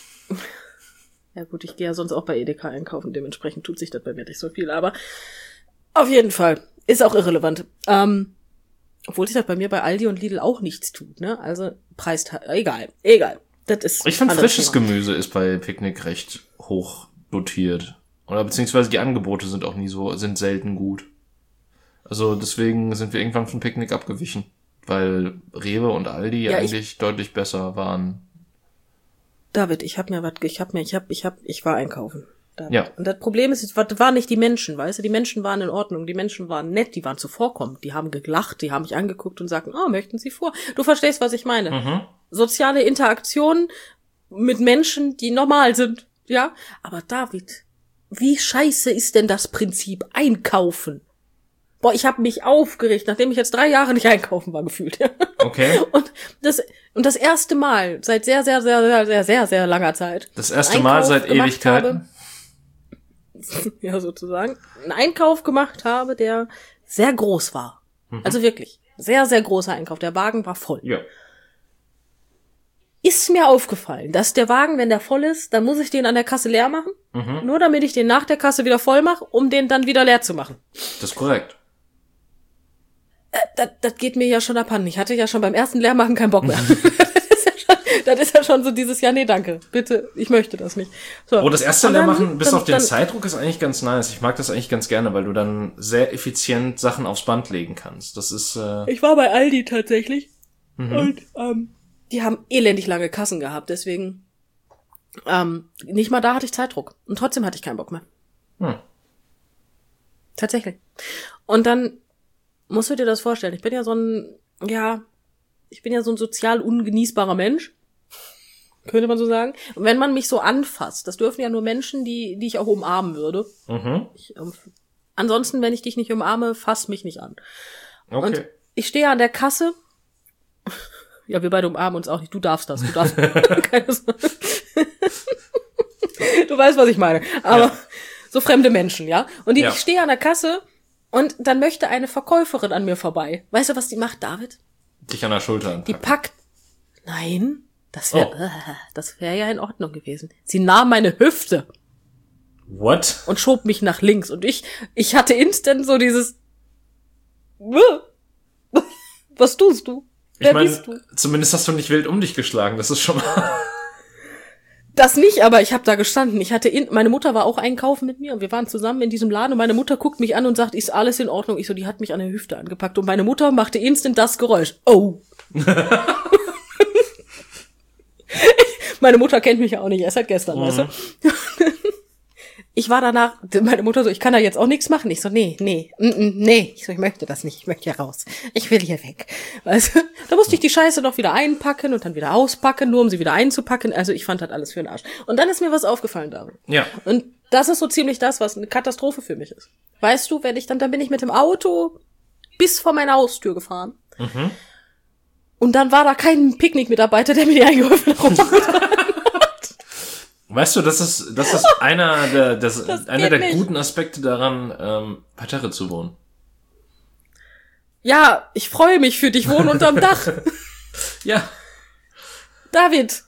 Ja gut, ich gehe ja sonst auch bei Edeka einkaufen, dementsprechend tut sich das bei mir nicht so viel, aber auf jeden Fall, ist auch irrelevant. Obwohl sich das bei mir bei Aldi und Lidl auch nichts tut, ne? Also egal. Das ist ich finde, frisches Gemüse ist bei Picknick recht hoch dotiert. Oder beziehungsweise die Angebote sind selten gut. Also deswegen sind wir irgendwann von Picknick abgewichen. Weil Rewe und Aldi eigentlich deutlich besser waren. David, ich war einkaufen. David. Ja. Und das Problem ist, das waren nicht die Menschen, weißt du? Die Menschen waren in Ordnung, die Menschen waren nett, die waren zuvorkommend, die haben gelacht, die haben mich angeguckt und sagten, möchten Sie vor? Du verstehst, was ich meine. Soziale Interaktion mit Menschen, die normal sind, ja? Aber David, wie scheiße ist denn das Prinzip Einkaufen? Boah, ich habe mich aufgeregt, nachdem ich jetzt 3 Jahre nicht einkaufen war, gefühlt. Okay. Und das erste Mal seit sehr, sehr, sehr, sehr, sehr, sehr, sehr langer Zeit. Das erste Mal seit Ewigkeiten. Ja, sozusagen. Einen Einkauf gemacht habe, der sehr groß war. Also wirklich. Sehr, sehr großer Einkauf. Der Wagen war voll. Ja. Ist mir aufgefallen, dass der Wagen, wenn der voll ist, dann muss ich den an der Kasse leer machen. Nur damit ich den nach der Kasse wieder voll mache, um den dann wieder leer zu machen. Das ist korrekt. Das geht mir ja schon abhanden. Ich hatte ja schon beim ersten Leermachen keinen Bock mehr. Das ist ja schon so dieses, ja, nee, danke, bitte, ich möchte das nicht. So. Das erste Leermachen, bis auf den Zeitdruck, ist eigentlich ganz nice. Ich mag das eigentlich ganz gerne, weil du dann sehr effizient Sachen aufs Band legen kannst. Das ist... Ich war bei Aldi tatsächlich und die haben elendig lange Kassen gehabt, deswegen nicht mal da hatte ich Zeitdruck. Und trotzdem hatte ich keinen Bock mehr. Tatsächlich. Und dann musst du dir das vorstellen, ich bin ja so ein sozial ungenießbarer Mensch, könnte man so sagen. Und wenn man mich so anfasst, das dürfen ja nur Menschen, die ich auch umarmen würde. Ansonsten, wenn ich dich nicht umarme, fass mich nicht an. Okay. Und ich stehe an der Kasse. Ja, wir beide umarmen uns auch nicht. Du darfst das. Du weißt, was ich meine. Aber so fremde Menschen, ja. Und ich stehe an der Kasse und dann möchte eine Verkäuferin an mir vorbei. Weißt du, was die macht, David? Dich an der Schulter anpacken. Die packt... Nein, das wäre ja in Ordnung gewesen. Sie nahm meine Hüfte. What? Und schob mich nach links. Und ich hatte instant so dieses... Was tust du? Wer bist du? Zumindest hast du nicht wild um dich geschlagen. Das ist schon mal... Das nicht, aber ich habe da gestanden. Meine Mutter war auch einkaufen mit mir und wir waren zusammen in diesem Laden und meine Mutter guckt mich an und sagt, ist alles in Ordnung? Ich so, die hat mich an der Hüfte angepackt und meine Mutter machte instant das Geräusch. Oh. Meine Mutter kennt mich ja auch nicht, erst seit gestern, weißt du? Ich war danach, meine Mutter so, ich kann da jetzt auch nichts machen. Ich so, nee. Ich so, ich möchte das nicht, ich möchte hier raus. Ich will hier weg. Weißt du? Da musste ich die Scheiße noch wieder einpacken und dann wieder auspacken, nur um sie wieder einzupacken. Also ich fand das alles für den Arsch. Und dann ist mir was aufgefallen, David. Ja. Und das ist so ziemlich das, was eine Katastrophe für mich ist. Weißt du, dann bin ich mit dem Auto bis vor meine Haustür gefahren. Und dann war da kein Picknick-Mitarbeiter, der mir die eingeholfen hat. Weißt du, das ist einer der guten Aspekte daran, Parterre zu wohnen. Ja, ich freue mich für dich, wohnen unterm Dach. Ja. David,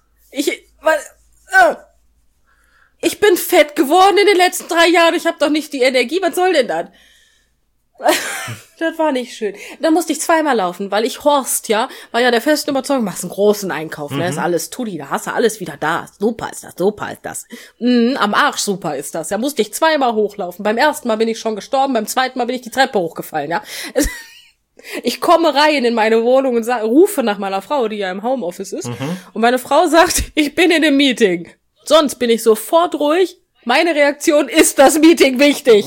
ich bin fett geworden in den letzten 3 Jahren. Ich habe doch nicht die Energie. Was soll denn das? Das war nicht schön. Da musste ich 2-mal laufen, weil ich Horst, war ja der festen Überzeugung, machst einen großen Einkauf, ne, ist alles Tutti, da hast du alles wieder da. Super ist das. Am Arsch super ist das. Da musste ich 2-mal hochlaufen. Beim ersten Mal bin ich schon gestorben, beim zweiten Mal bin ich die Treppe hochgefallen, ja. Ich komme rein in meine Wohnung und rufe nach meiner Frau, die ja im Homeoffice ist. Und meine Frau sagt, ich bin in einem Meeting. Sonst bin ich sofort ruhig. Meine Reaktion ist das Meeting wichtig.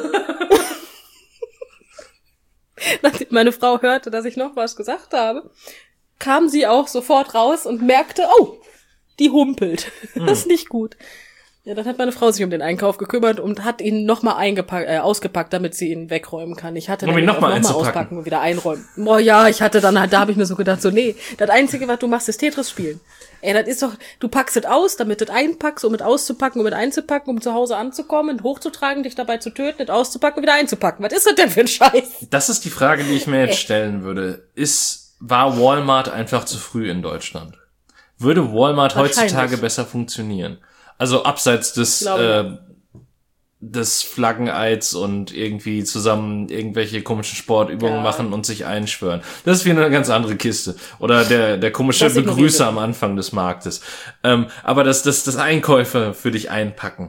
Nachdem meine Frau hörte, dass ich noch was gesagt habe, kam sie auch sofort raus und merkte, oh, die humpelt. Das ist nicht gut. Ja, dann hat meine Frau sich um den Einkauf gekümmert und hat ihn nochmal ausgepackt, damit sie ihn wegräumen kann. Ich hatte dann ihn nochmal auspacken und wieder einräumen. Boah, ja, da habe ich mir so gedacht, so, nee, das Einzige, was du machst, ist Tetris spielen. Ey, das ist doch, du packst es aus, damit du es einpackst, um es auszupacken, um es einzupacken, um zu Hause anzukommen, hochzutragen, dich dabei zu töten, es auszupacken und wieder einzupacken. Was ist das denn für ein Scheiß? Das ist die Frage, die ich mir jetzt stellen würde. War Walmart einfach zu früh in Deutschland? Würde Walmart heutzutage besser funktionieren? Also abseits des Flaggeneids und irgendwie zusammen irgendwelche komischen Sportübungen machen und sich einschwören. Das ist wieder eine ganz andere Kiste. Oder der komische Begrüßer am Anfang des Marktes. Aber das Einkäufer für dich einpacken.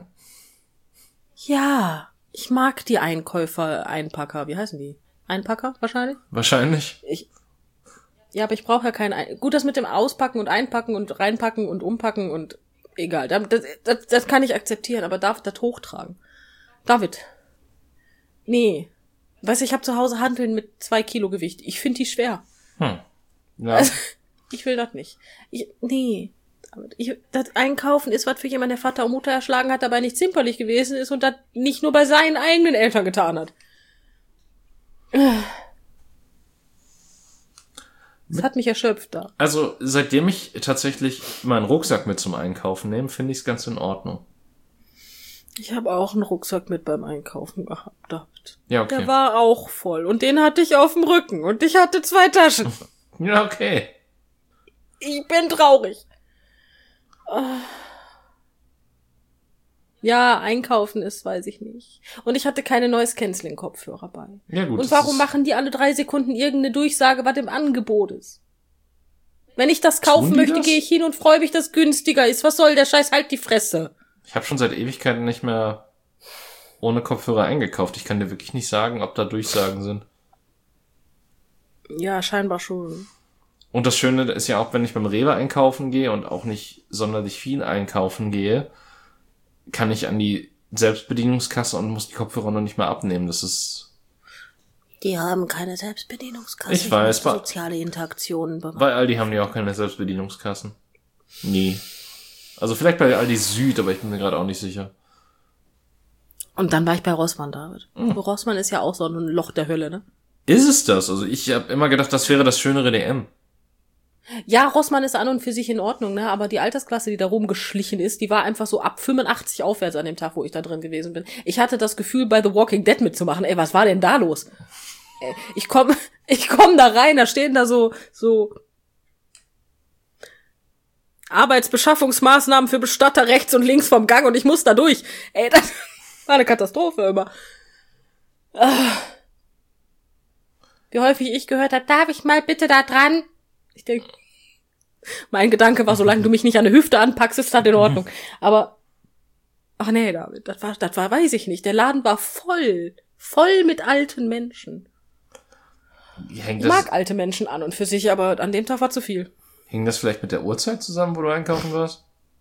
Ja, ich mag die Einpacker. Wie heißen die? Einpacker wahrscheinlich? Wahrscheinlich. Ja, aber ich brauche ja keinen. Gut, das mit dem Auspacken und Einpacken und reinpacken und umpacken und egal. Das kann ich akzeptieren, aber darf das hochtragen? David. Nee. Weißt du, ich habe zu Hause Hanteln mit 2 Kilo Gewicht. Ich finde die schwer. Ja. Also, ich will das nicht. Das Einkaufen ist was für jemanden, der Vater und Mutter erschlagen hat, dabei nicht zimperlich gewesen ist und das nicht nur bei seinen eigenen Eltern getan hat. Das hat mich erschöpft da. Also, seitdem ich tatsächlich meinen Rucksack mit zum Einkaufen nehme, finde ich es ganz in Ordnung. Ich habe auch einen Rucksack mit beim Einkaufen gehabt. Ja, okay. Der war auch voll. Und den hatte ich auf dem Rücken. Und ich hatte 2 Taschen. Ja, okay. Ich bin traurig. Ja, einkaufen ist, weiß ich nicht. Und ich hatte keine Noise-Canceling-Kopfhörer bei. Ja, gut. Und warum machen die alle 3 Sekunden irgendeine Durchsage, was im Angebot ist? Wenn ich das kaufen möchte, gehe ich hin und freue mich, dass es günstiger ist. Was soll der Scheiß? Halt die Fresse. Ich habe schon seit Ewigkeiten nicht mehr ohne Kopfhörer eingekauft. Ich kann dir wirklich nicht sagen, ob da Durchsagen sind. Ja, scheinbar schon. Und das Schöne ist ja auch, wenn ich beim Rewe einkaufen gehe und auch nicht sonderlich viel einkaufen gehe, kann ich an die Selbstbedienungskasse und muss die Kopfhörer noch nicht mehr abnehmen. Das ist... Die haben keine Selbstbedienungskasse. Ich weiß. Soziale Interaktionen. Bei Aldi haben die auch keine Selbstbedienungskassen. Nie. Also vielleicht bei Aldi Süd, aber ich bin mir gerade auch nicht sicher. Und dann war ich bei Rossmann, David. Rossmann ist ja auch so ein Loch der Hölle, ne? Ist es das? Also ich habe immer gedacht, das wäre das schönere DM. Ja, Rossmann ist an und für sich in Ordnung, ne? Aber die Altersklasse, die da rumgeschlichen ist, die war einfach so ab 85 aufwärts an dem Tag, wo ich da drin gewesen bin. Ich hatte das Gefühl, bei The Walking Dead mitzumachen. Ey, was war denn da los? Ich komm da rein, da stehen da so Arbeitsbeschaffungsmaßnahmen für Bestatter rechts und links vom Gang und ich muss da durch. Ey, das war eine Katastrophe immer. Wie häufig ich gehört habe, darf ich mal bitte da dran? Ich denke, mein Gedanke war, solange du mich nicht an der Hüfte anpackst, ist das in Ordnung. Aber, ach nee, David, das war, weiß ich nicht. Der Laden war voll mit alten Menschen. Ich mag alte Menschen an und für sich, aber an dem Tag war zu viel. Hing das vielleicht mit der Uhrzeit zusammen, wo du einkaufen warst?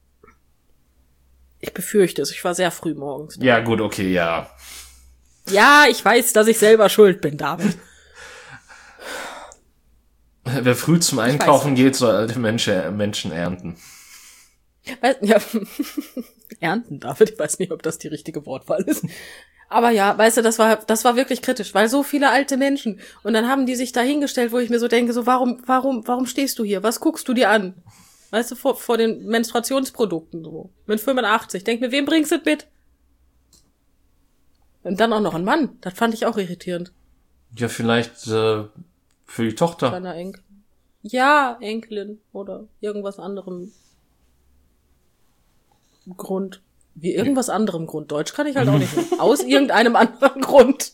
Ich befürchte es. Ich war sehr früh morgens. Ja, gut, okay, ja. Ja, ich weiß, dass ich selber schuld bin, David. Wer früh zum Einkaufen geht, soll alte Menschen ernten. Ja, ernten, David. Ich weiß nicht, ob das die richtige Wortwahl ist. Aber ja, weißt du, das war wirklich kritisch, weil so viele alte Menschen. Und dann haben die sich da hingestellt, wo ich mir so denke, so, warum stehst du hier? Was guckst du dir an? Weißt du, vor den Menstruationsprodukten so. Mit 85. Denk mir, wem bringst du das mit? Und dann auch noch ein Mann. Das fand ich auch irritierend. Ja, vielleicht für die Tochter. Kleiner Enkel. Ja, Enkelin oder irgendwas anderem Grund. Wie irgendwas anderem Grund. Deutsch kann ich halt auch nicht mehr. Aus irgendeinem anderen Grund.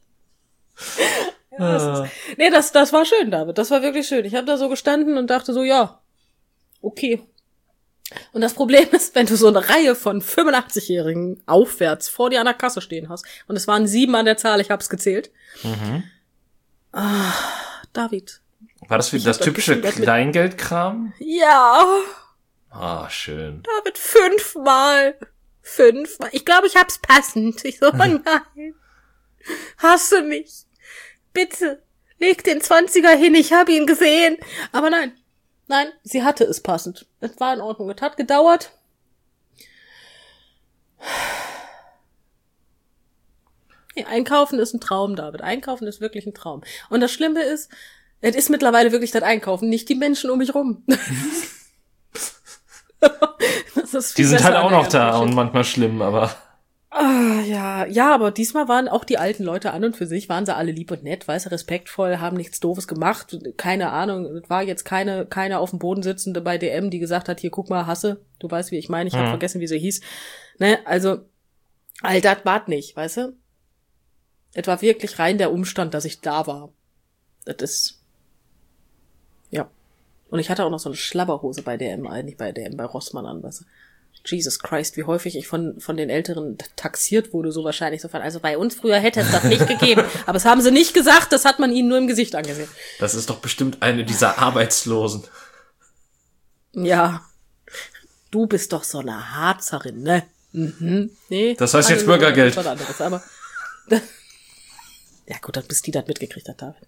Ja, das war schön, David. Das war wirklich schön. Ich habe da so gestanden und dachte so, ja, okay. Und das Problem ist, wenn du so eine Reihe von 85-Jährigen aufwärts vor dir an der Kasse stehen hast, und es waren 7 an der Zahl, ich hab's gezählt. David. War das wie das typische Kleingeldkram? Ja. Schön. David, 5 Mal. Ich glaube, ich hab's passend. Ich so, nein. Hast du mich? Bitte, leg den 20er hin, ich habe ihn gesehen. Aber nein, sie hatte es passend. Es war in Ordnung, es hat gedauert. Ja, Einkaufen ist ein Traum, David. Einkaufen ist wirklich ein Traum. Und das Schlimme ist, es ist mittlerweile wirklich das Einkaufen, nicht die Menschen um mich rum. Die sind halt auch noch da und manchmal schlimm, aber... Ja, aber diesmal waren auch die alten Leute an und für sich, waren sie alle lieb und nett, weißt du, respektvoll, haben nichts Doofes gemacht, keine Ahnung, es war jetzt keine auf dem Boden sitzende bei DM, die gesagt hat, hier, guck mal, hasse, du weißt, wie ich meine, ich habe vergessen, wie sie hieß, ne, also, all das war nicht, weißt du, es war wirklich rein der Umstand, dass ich da war, das ist, ja, und ich hatte auch noch so eine Schlabberhose bei DM, nicht bei DM, bei Rossmann an, weißt du. Jesus Christ, wie häufig ich von den Älteren taxiert wurde, so wahrscheinlich so von, also bei uns früher hätte es das nicht gegeben. Aber das haben sie nicht gesagt, das hat man ihnen nur im Gesicht angesehen. Das ist doch bestimmt eine dieser Arbeitslosen. Ja. Du bist doch so eine Harzerin, ne? Nee. Das heißt jetzt Bürgergeld. Was anderes, aber ja gut, dann bis die das mitgekriegt hat, David.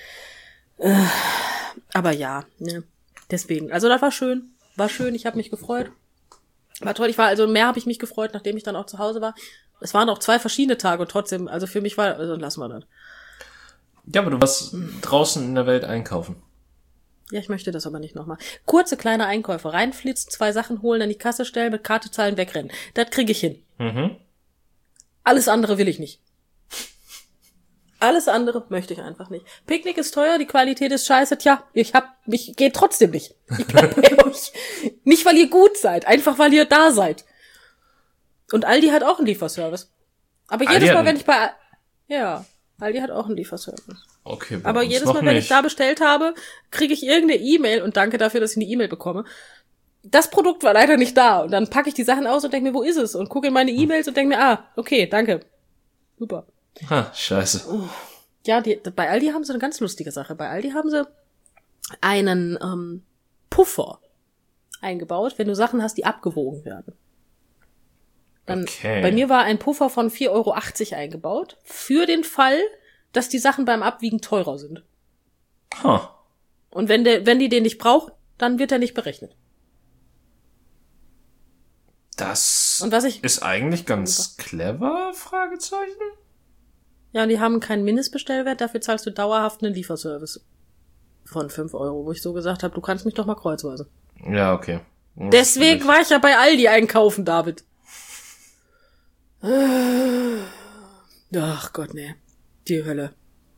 Aber ja, ne. Deswegen, also das war schön. Ich habe mich gefreut. War toll, mehr habe ich mich gefreut, nachdem ich dann auch zu Hause war. Es waren auch 2 verschiedene Tage und trotzdem, also für mich war, also lassen wir das. Ja, aber du warst draußen in der Welt einkaufen. Ja, ich möchte das aber nicht nochmal. Kurze kleine Einkäufe, reinflitzen, 2 Sachen holen, an die Kasse stellen, mit Karte zahlen, wegrennen. Das kriege ich hin. Alles andere will ich nicht. Alles andere möchte ich einfach nicht. Picknick ist teuer, die Qualität ist scheiße. Tja, ich gehe trotzdem nicht. Ich bleib bei euch. Nicht, weil ihr gut seid, einfach weil ihr da seid. Und Aldi hat auch einen Lieferservice. Aber jedes Mal, wenn ich Aldi hat auch einen Lieferservice. Okay, aber jedes Mal, wenn ich da bestellt habe, kriege ich irgendeine E-Mail und danke dafür, dass ich eine E-Mail bekomme. Das Produkt war leider nicht da. Und dann packe ich die Sachen aus und denke mir, wo ist es? Und gucke in meine E-Mails und denke mir, okay, danke. Super. Scheiße. Ja, bei Aldi haben sie eine ganz lustige Sache. Bei Aldi haben sie einen Puffer eingebaut, wenn du Sachen hast, die abgewogen werden. Dann, bei mir war ein Puffer von 4,80 € eingebaut, für den Fall, dass die Sachen beim Abwiegen teurer sind. Und wenn die den nicht brauchen, dann wird er nicht berechnet. Das ist eigentlich ganz clever, Fragezeichen. Ja, und die haben keinen Mindestbestellwert, dafür zahlst du dauerhaft einen Lieferservice von 5 €, wo ich so gesagt habe, du kannst mich doch mal kreuzweise. Ja, okay. Deswegen war ich ja bei Aldi einkaufen, David. Ach Gott, nee. Die Hölle.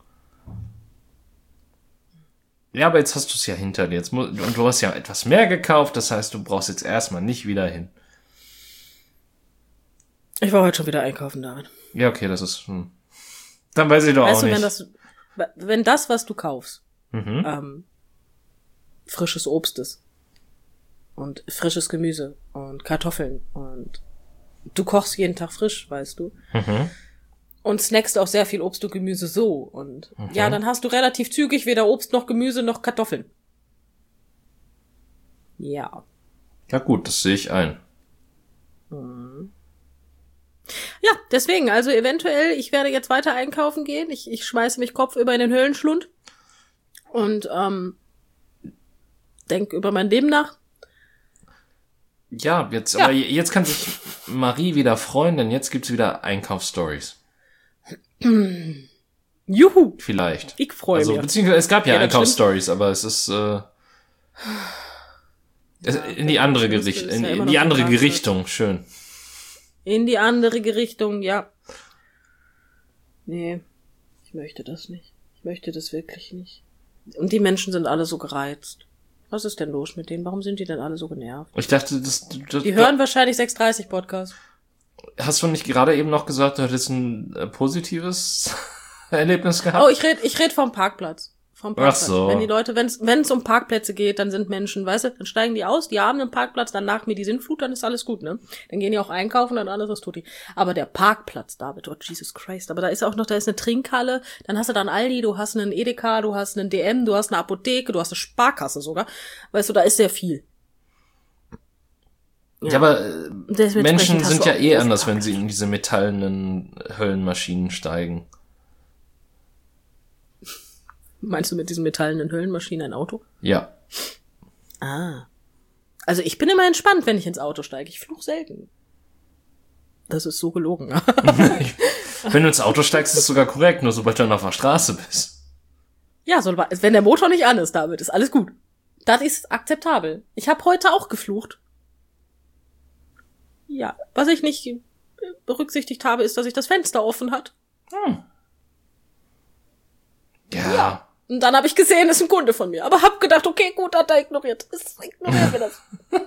Ja, aber jetzt hast du es ja hinter dir. Und du hast ja etwas mehr gekauft, das heißt, du brauchst jetzt erstmal nicht wieder hin. Ich war heute schon wieder einkaufen, David. Ja, okay, das ist... Dann weiß ich doch auch nicht. Wenn das, was du kaufst, frisches Obst ist und frisches Gemüse und Kartoffeln und du kochst jeden Tag frisch, weißt du, und snackst auch sehr viel Obst und Gemüse so und ja, dann hast du relativ zügig weder Obst noch Gemüse noch Kartoffeln. Ja. Ja gut, das sehe ich ein. Ja, deswegen, also eventuell, ich werde jetzt weiter einkaufen gehen. Ich schmeiße mich kopfüber in den Höhlenschlund und denk über mein Leben nach. Ja, aber jetzt kann sich Marie wieder freuen, denn jetzt gibt's wieder Einkaufsstories. Juhu! Vielleicht. Ich freue mich. Beziehungsweise es gab ja Einkaufsstories, aber es ist In die andere Richtung, schön. In die andere Richtung, ja. Nee, ich möchte das nicht. Ich möchte das wirklich nicht. Und die Menschen sind alle so gereizt. Was ist denn los mit denen? Warum sind die denn alle so genervt? Ich dachte, die hören wahrscheinlich 630 Podcast. Hast du nicht gerade eben noch gesagt, du hättest ein positives Erlebnis gehabt? Oh, ich red vom Parkplatz. Ach so. Wenn die Leute, wenn es um Parkplätze geht, dann sind Menschen, weißt du, dann steigen die aus, die haben einen Parkplatz, dann nach mir die Sintflut, dann ist alles gut, ne? Dann gehen die auch einkaufen, dann alles, was tut die. Aber der Parkplatz, David, oh Jesus Christ, aber da ist eine Trinkhalle, dann hast du da einen Aldi, du hast einen Edeka, du hast einen DM, du hast eine Apotheke, du hast eine Sparkasse sogar. Weißt du, da ist sehr viel. Ja, aber Menschen sind ja eh anders, wenn sie in diese metallenen Höllenmaschinen steigen. Meinst du mit diesen metallenen Höllenmaschinen ein Auto? Ja. Ah. Also ich bin immer entspannt, wenn ich ins Auto steige. Ich fluch selten. Das ist so gelogen. Wenn du ins Auto steigst, ist es sogar korrekt, nur sobald du dann auf der Straße bist. Ja, wenn der Motor nicht an ist, damit ist alles gut. Das ist akzeptabel. Ich habe heute auch geflucht. Ja, was ich nicht berücksichtigt habe, ist, dass ich das Fenster offen hat. Ja. Und dann habe ich gesehen, das ist ein Kunde von mir. Aber hab gedacht, okay, gut, hat er ignoriert. Ignorieren wir das.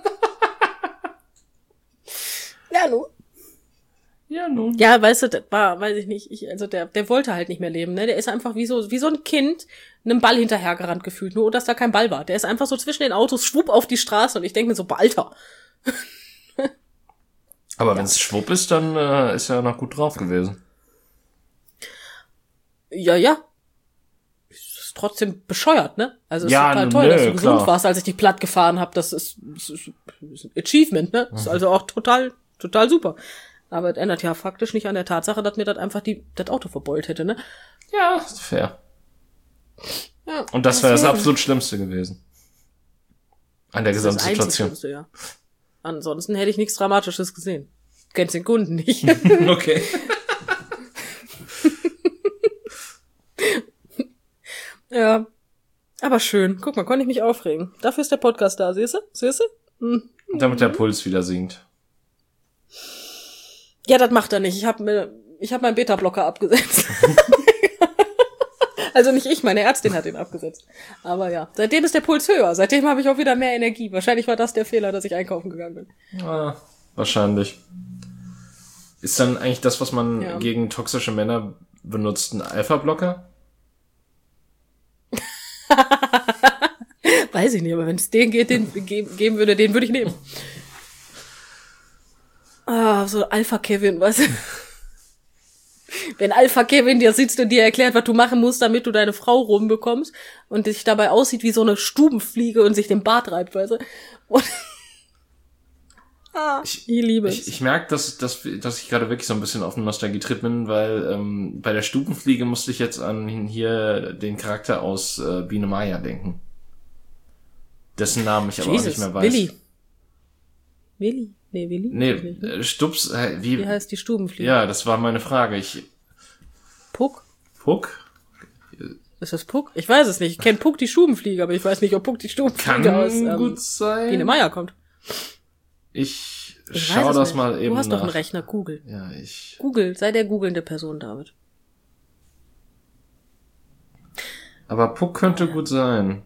Ja, nun. Ja, weißt du, das war, weiß ich nicht, der wollte halt nicht mehr leben, ne? Der ist einfach wie so ein Kind einem Ball hinterhergerannt gefühlt, nur dass da kein Ball war. Der ist einfach so zwischen den Autos schwupp auf die Straße und ich denke mir so, Alter. Aber wenn es schwupp ist, dann ist er noch gut drauf gewesen. Ja. Ist trotzdem bescheuert, ne? Also es ja, ist total toll, dass du gesund warst, als ich dich platt gefahren habe. Das ist ein Achievement, ne? Das ist also auch total super. Aber es ändert ja faktisch nicht an der Tatsache, dass mir das einfach das Auto verbeult hätte, ne? Ja, ist fair. Ja, und das wäre das absolut Schlimmste gewesen. An der Gesamtsituation. Das ja. Ansonsten hätte ich nichts Dramatisches gesehen. Kennst den Kunden nicht. Okay. Ja. Aber schön. Guck mal, konnte ich mich aufregen. Dafür ist der Podcast da, siehst du? Damit der Puls wieder sinkt. Ja, das macht er nicht. Ich hab meinen Beta-Blocker abgesetzt. Also nicht ich, meine Ärztin hat ihn abgesetzt. Aber ja, seitdem ist der Puls höher. Seitdem habe ich auch wieder mehr Energie. Wahrscheinlich war das der Fehler, dass ich einkaufen gegangen bin. Ah, wahrscheinlich. Ist dann eigentlich das, was man gegen toxische Männer benutzt, ein Alpha-Blocker? Weiß ich nicht, aber wenn es den geben würde, den würde ich nehmen. Ah, so Alpha Kevin, weißt du? Wenn Alpha Kevin dir sitzt und dir erklärt, was du machen musst, damit du deine Frau rumbekommst und dich dabei aussieht wie so eine Stubenfliege und sich den Bart reibt, weißt du? Und ich liebe es. Ich merke, dass ich gerade wirklich so ein bisschen auf einen Nostalgie-Trip bin, weil bei der Stubenfliege musste ich jetzt an hier den Charakter aus Biene Maya denken. Dessen Namen ich aber auch nicht mehr weiß. Willi? Nee, Willi? Nee, Stups, wie heißt die Stubenfliege? Ja, das war meine Frage. Puck? Puck? Ist das Puck? Ich weiß es nicht. Ich kenne Puck die Stubenfliege, aber ich weiß nicht, ob Puck die Stubenfliege kann gut sein. Biene Maya kommt. Ich schau das nicht. Mal eben Du hast nach. doch einen Rechner, Google. Ja, Google, sei der googelnde Person, David. Aber Puck könnte gut sein.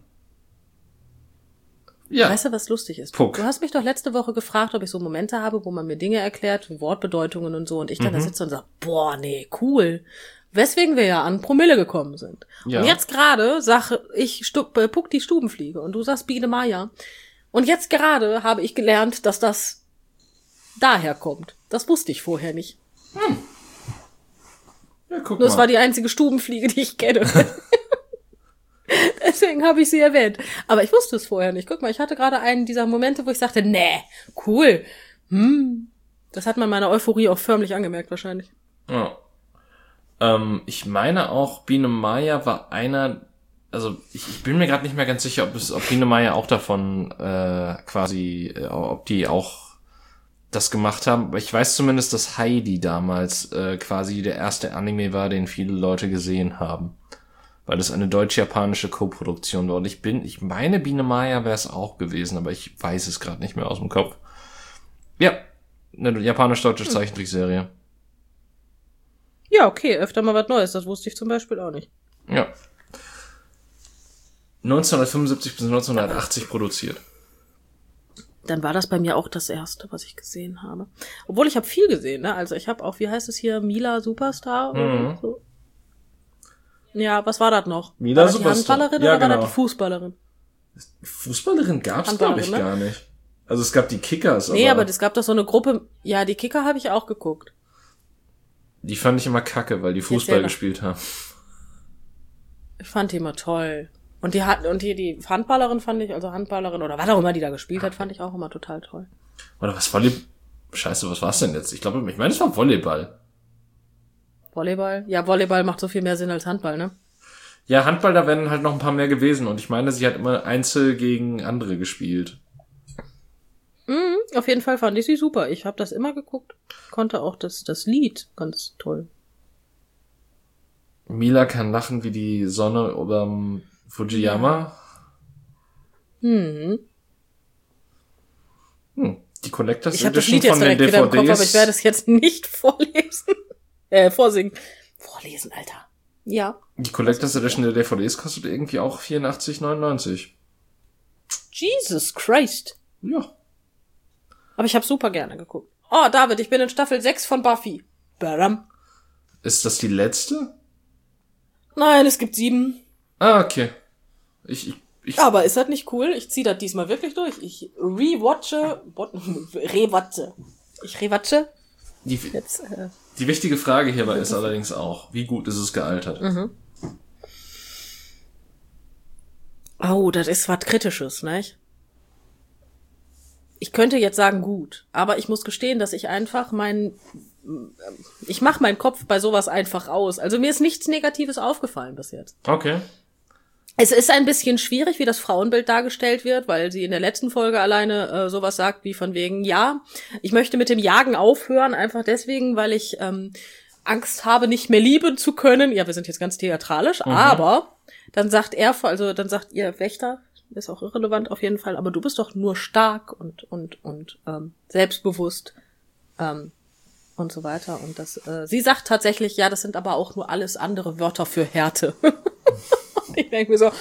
Ja. Weißt du, was lustig ist? Puck. Du hast mich doch letzte Woche gefragt, ob ich so Momente habe, wo man mir Dinge erklärt, Wortbedeutungen und so, und ich dann da sitze und sage, boah, nee, cool. Weswegen wir ja an Promille gekommen sind. Ja. Und jetzt gerade sage ich Puck die Stubenfliege und du sagst Biene Maya. Und jetzt gerade habe ich gelernt, dass das daher kommt. Das wusste ich vorher nicht. Ja, guck Nur mal. es war die einzige Stubenfliege, die ich kenne. Deswegen habe ich sie erwähnt. Aber ich wusste es vorher nicht. Guck mal, ich hatte gerade einen dieser Momente, wo ich sagte, nee, cool. Das hat man meiner Euphorie auch förmlich angemerkt wahrscheinlich. Ja. Ich meine auch, Biene Maya war einer, also ich bin mir gerade nicht mehr ganz sicher, ob Biene Maya auch davon ob die auch das gemacht haben. Aber ich weiß zumindest, dass Heidi damals quasi der erste Anime war, den viele Leute gesehen haben. weil das eine deutsch-japanische Co-Produktion war. Und ich meine, Biene Maya wäre es auch gewesen, aber ich weiß es gerade nicht mehr aus dem Kopf. Ja, eine japanisch-deutsche Zeichentrickserie. Ja, okay, öfter mal was Neues, das wusste ich zum Beispiel auch nicht. Ja. 1975 bis 1980 produziert. Dann war das bei mir auch das erste, was ich gesehen habe. Obwohl, ich habe viel gesehen, ne? Also ich habe auch, wie heißt es hier, Mila Superstar oder so? Ja, was war das noch? Mila war das Superstar. Die Handballerin Ja, oder genau. war das die Fußballerin? Fußballerin gab's, glaube ich, ne? gar nicht. Also es gab die Kickers, Nee, aber es gab doch so eine Gruppe, ja, die Kicker habe ich auch geguckt. die fand ich immer kacke, weil die Fußball gespielt haben. Ich fand die immer toll. Und die Handballerin fand ich, also Handballerin oder was auch immer die da gespielt hat, fand ich auch immer total toll. Oder was Scheiße, was war's denn jetzt? Ich meine, es war Volleyball. Volleyball? Ja, Volleyball macht so viel mehr Sinn als Handball, ne? Ja, Handball, da wären halt noch ein paar mehr gewesen. Und ich meine, sie hat immer Einzel gegen andere gespielt. Auf jeden Fall fand ich sie super. Ich habe das immer geguckt. Konnte auch das Lied ganz toll. Mila kann lachen wie die Sonne überm Fujiyama. Die Collectors Ich habe das Edition Lied jetzt von den direkt wieder im Kopf, DVDs. aber ich werde es jetzt nicht vorlesen. Vorsingen. Vorlesen, Alter. Ja. Die Collectors Edition der DVDs kostet irgendwie auch 84,99. Jesus Christ. Ja. Aber ich habe super gerne geguckt. Oh, David, ich bin in Staffel 6 von Buffy. Badam. Ist das die letzte? Nein, es gibt 7. Ah, okay. Ich Aber ist das nicht cool? Ich ziehe das diesmal wirklich durch. Ich rewatche. Jetzt, Die wichtige Frage hierbei ist allerdings auch, wie gut ist es gealtert? Oh, das ist was Kritisches, nicht? Ich könnte jetzt sagen gut, aber ich muss gestehen, dass ich einfach ich mache meinen Kopf bei sowas einfach aus. Also mir ist nichts Negatives aufgefallen bis jetzt. Okay. Es ist ein bisschen schwierig, wie das Frauenbild dargestellt wird, weil sie in der letzten Folge alleine sowas sagt wie von wegen, ja, ich möchte mit dem Jagen aufhören, einfach deswegen, weil ich Angst habe, nicht mehr lieben zu können. Ja, wir sind jetzt ganz theatralisch, aber dann sagt dann sagt ihr Wächter, ist auch irrelevant auf jeden Fall, aber du bist doch nur stark und selbstbewusst und so weiter. Und sie sagt tatsächlich, ja, das sind aber auch nur alles andere Wörter für Härte. Ich denke mir so,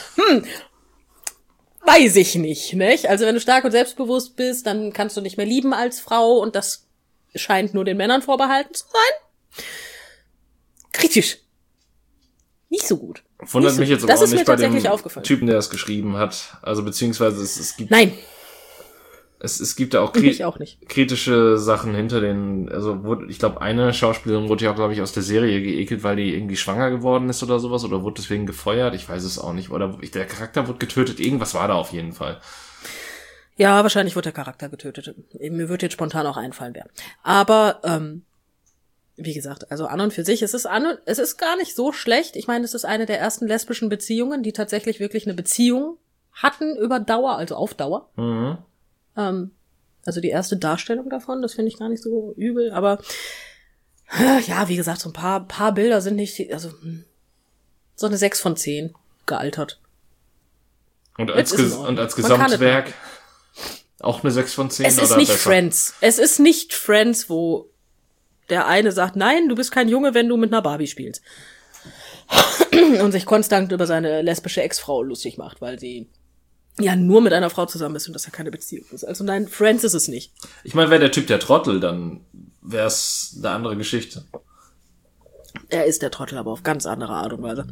weiß ich nicht. Also wenn du stark und selbstbewusst bist, dann kannst du nicht mehr lieben als Frau und das scheint nur den Männern vorbehalten zu sein. Kritisch. Nicht so gut. Wundert mich jetzt aber das auch ist nicht mir bei tatsächlich dem aufgefallen. Typen, der es geschrieben hat. Also beziehungsweise es gibt... Nein. Es gibt da auch, Ich auch nicht. kritische Sachen hinter ich glaube, eine Schauspielerin wurde ja auch, glaube ich, aus der Serie geekelt, weil die irgendwie schwanger geworden ist oder sowas, oder wurde deswegen gefeuert, ich weiß es auch nicht, oder der Charakter wurde getötet, irgendwas war da auf jeden Fall. Ja, wahrscheinlich wurde der Charakter getötet. Mir wird jetzt spontan auch einfallen, wer. Aber, wie gesagt, also an und für sich, es ist gar nicht so schlecht. Ich meine, es ist eine der ersten lesbischen Beziehungen, die tatsächlich wirklich eine Beziehung hatten über Dauer, also auf Dauer. Also die erste Darstellung davon, das finde ich gar nicht so übel, aber ja, wie gesagt, so ein paar Bilder sind nicht, also so eine 6 von 10 gealtert. Und als Gesamtwerk auch eine 6 von 10? Es ist nicht Friends. Es ist nicht Friends, wo der eine sagt, nein, du bist kein Junge, wenn du mit einer Barbie spielst. Und sich konstant über seine lesbische Ex-Frau lustig macht, weil sie ja nur mit einer Frau zusammen ist und das ja keine Beziehung ist. Also nein, Friends ist es nicht. Ich meine, wäre der Typ der Trottel, dann wäre es eine andere Geschichte. Er ist der Trottel, aber auf ganz andere Art und Weise.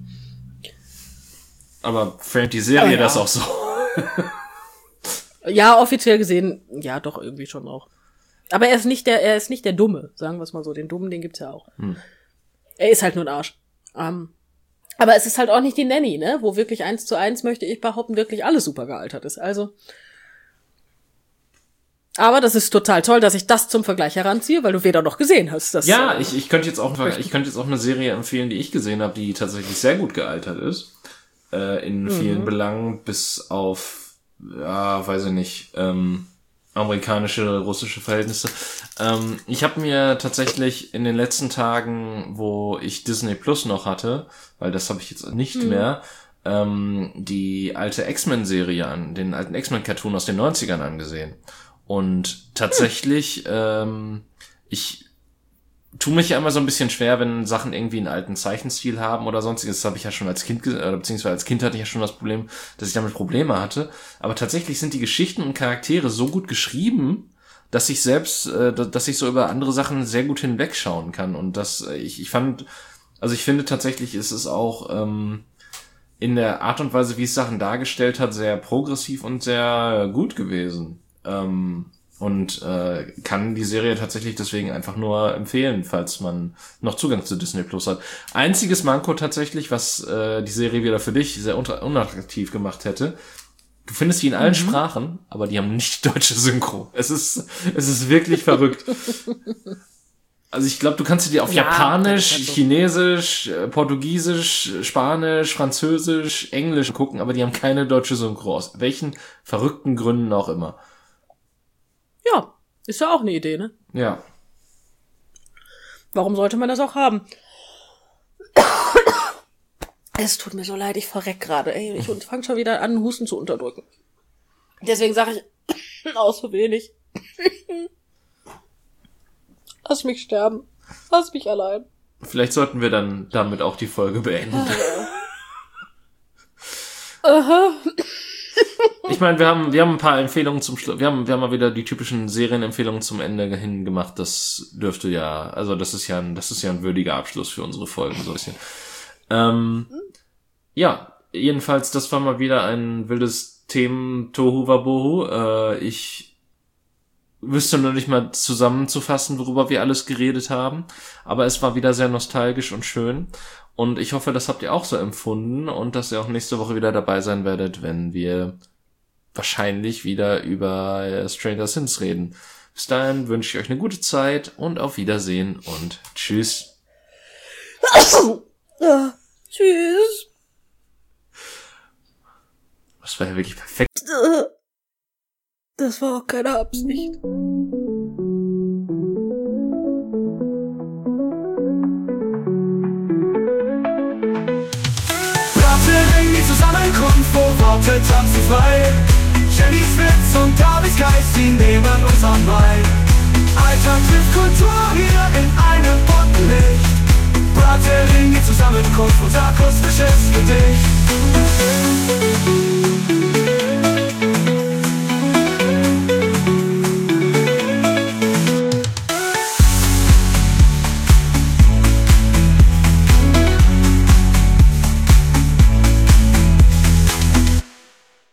Aber fällt die Serie ja. das auch so? Ja, offiziell gesehen, ja, doch irgendwie schon auch. Aber er ist nicht der Dumme, sagen wir es mal so. Den Dummen, den gibt's ja auch. Er ist halt nur ein Arsch. Aber es ist halt auch nicht die Nanny, ne? Wo wirklich 1:1, möchte ich behaupten, wirklich alles super gealtert ist. Also. Aber das ist total toll, dass ich das zum Vergleich heranziehe, weil du weder noch gesehen hast. Ja, ich könnte jetzt auch eine Serie empfehlen, die ich gesehen habe, die tatsächlich sehr gut gealtert ist. In vielen Belangen, bis auf, ja, weiß ich nicht, amerikanische, russische Verhältnisse. Ich habe mir tatsächlich in den letzten Tagen, wo ich Disney Plus noch hatte, weil das habe ich jetzt nicht mehr, die alte X-Men-Serie den alten X-Men-Cartoon aus den 90ern angesehen. Und tatsächlich, ich tue mich ja immer so ein bisschen schwer, wenn Sachen irgendwie einen alten Zeichenstil haben oder sonstiges. Das habe ich ja schon als Kind, beziehungsweise als Kind hatte ich ja schon das Problem, dass ich damit Probleme hatte. Aber tatsächlich sind die Geschichten und Charaktere so gut geschrieben, dass ich dass ich so über andere Sachen sehr gut hinwegschauen kann. Und ich finde tatsächlich ist es auch in der Art und Weise, wie es Sachen dargestellt hat, sehr progressiv und sehr gut gewesen. Und kann die Serie tatsächlich deswegen einfach nur empfehlen, falls man noch Zugang zu Disney Plus hat. Einziges Manko tatsächlich, was die Serie wieder für dich sehr unattraktiv gemacht hätte: Du findest die in allen Sprachen, aber die haben nicht deutsche Synchro. Es ist wirklich verrückt. Also ich glaube, du kannst sie dir auf Japanisch, Chinesisch, Portugiesisch, Spanisch, Französisch, Englisch gucken, aber die haben keine deutsche Synchro, aus welchen verrückten Gründen auch immer. Ja, ist ja auch eine Idee, ne? Ja. Warum sollte man das auch haben? Es tut mir so leid, ich verreck gerade. Ich fange schon wieder an, Husten zu unterdrücken. Deswegen sage ich aus so wenig. Lass mich sterben. Lass mich allein. Vielleicht sollten wir dann damit auch die Folge beenden. Aha. Ich meine, wir haben ein paar Empfehlungen zum Schluss. Wir haben mal wieder die typischen Serienempfehlungen zum Ende hin gemacht. Das dürfte ja, also das ist ja ein würdiger Abschluss für unsere Folgen, so ein bisschen. Ja, jedenfalls, das war mal wieder ein wildes Themen-Tohu-Wabohu. Ich wüsste nur nicht mal zusammenzufassen, worüber wir alles geredet haben. Aber es war wieder sehr nostalgisch und schön. Und ich hoffe, das habt ihr auch so empfunden und dass ihr auch nächste Woche wieder dabei sein werdet, wenn wir wahrscheinlich wieder über Stranger Things reden. Bis dahin wünsche ich euch eine gute Zeit und auf Wiedersehen und tschüss. Tschüss. Das war ja wirklich perfekt. Das war auch keine Absicht. Die Zusammenkunft, wo Worte tanzen frei. Jennys Witz und Davids Geist, sie nehmen uns an Wein. Alltag trifft Kultur hier in einem bunten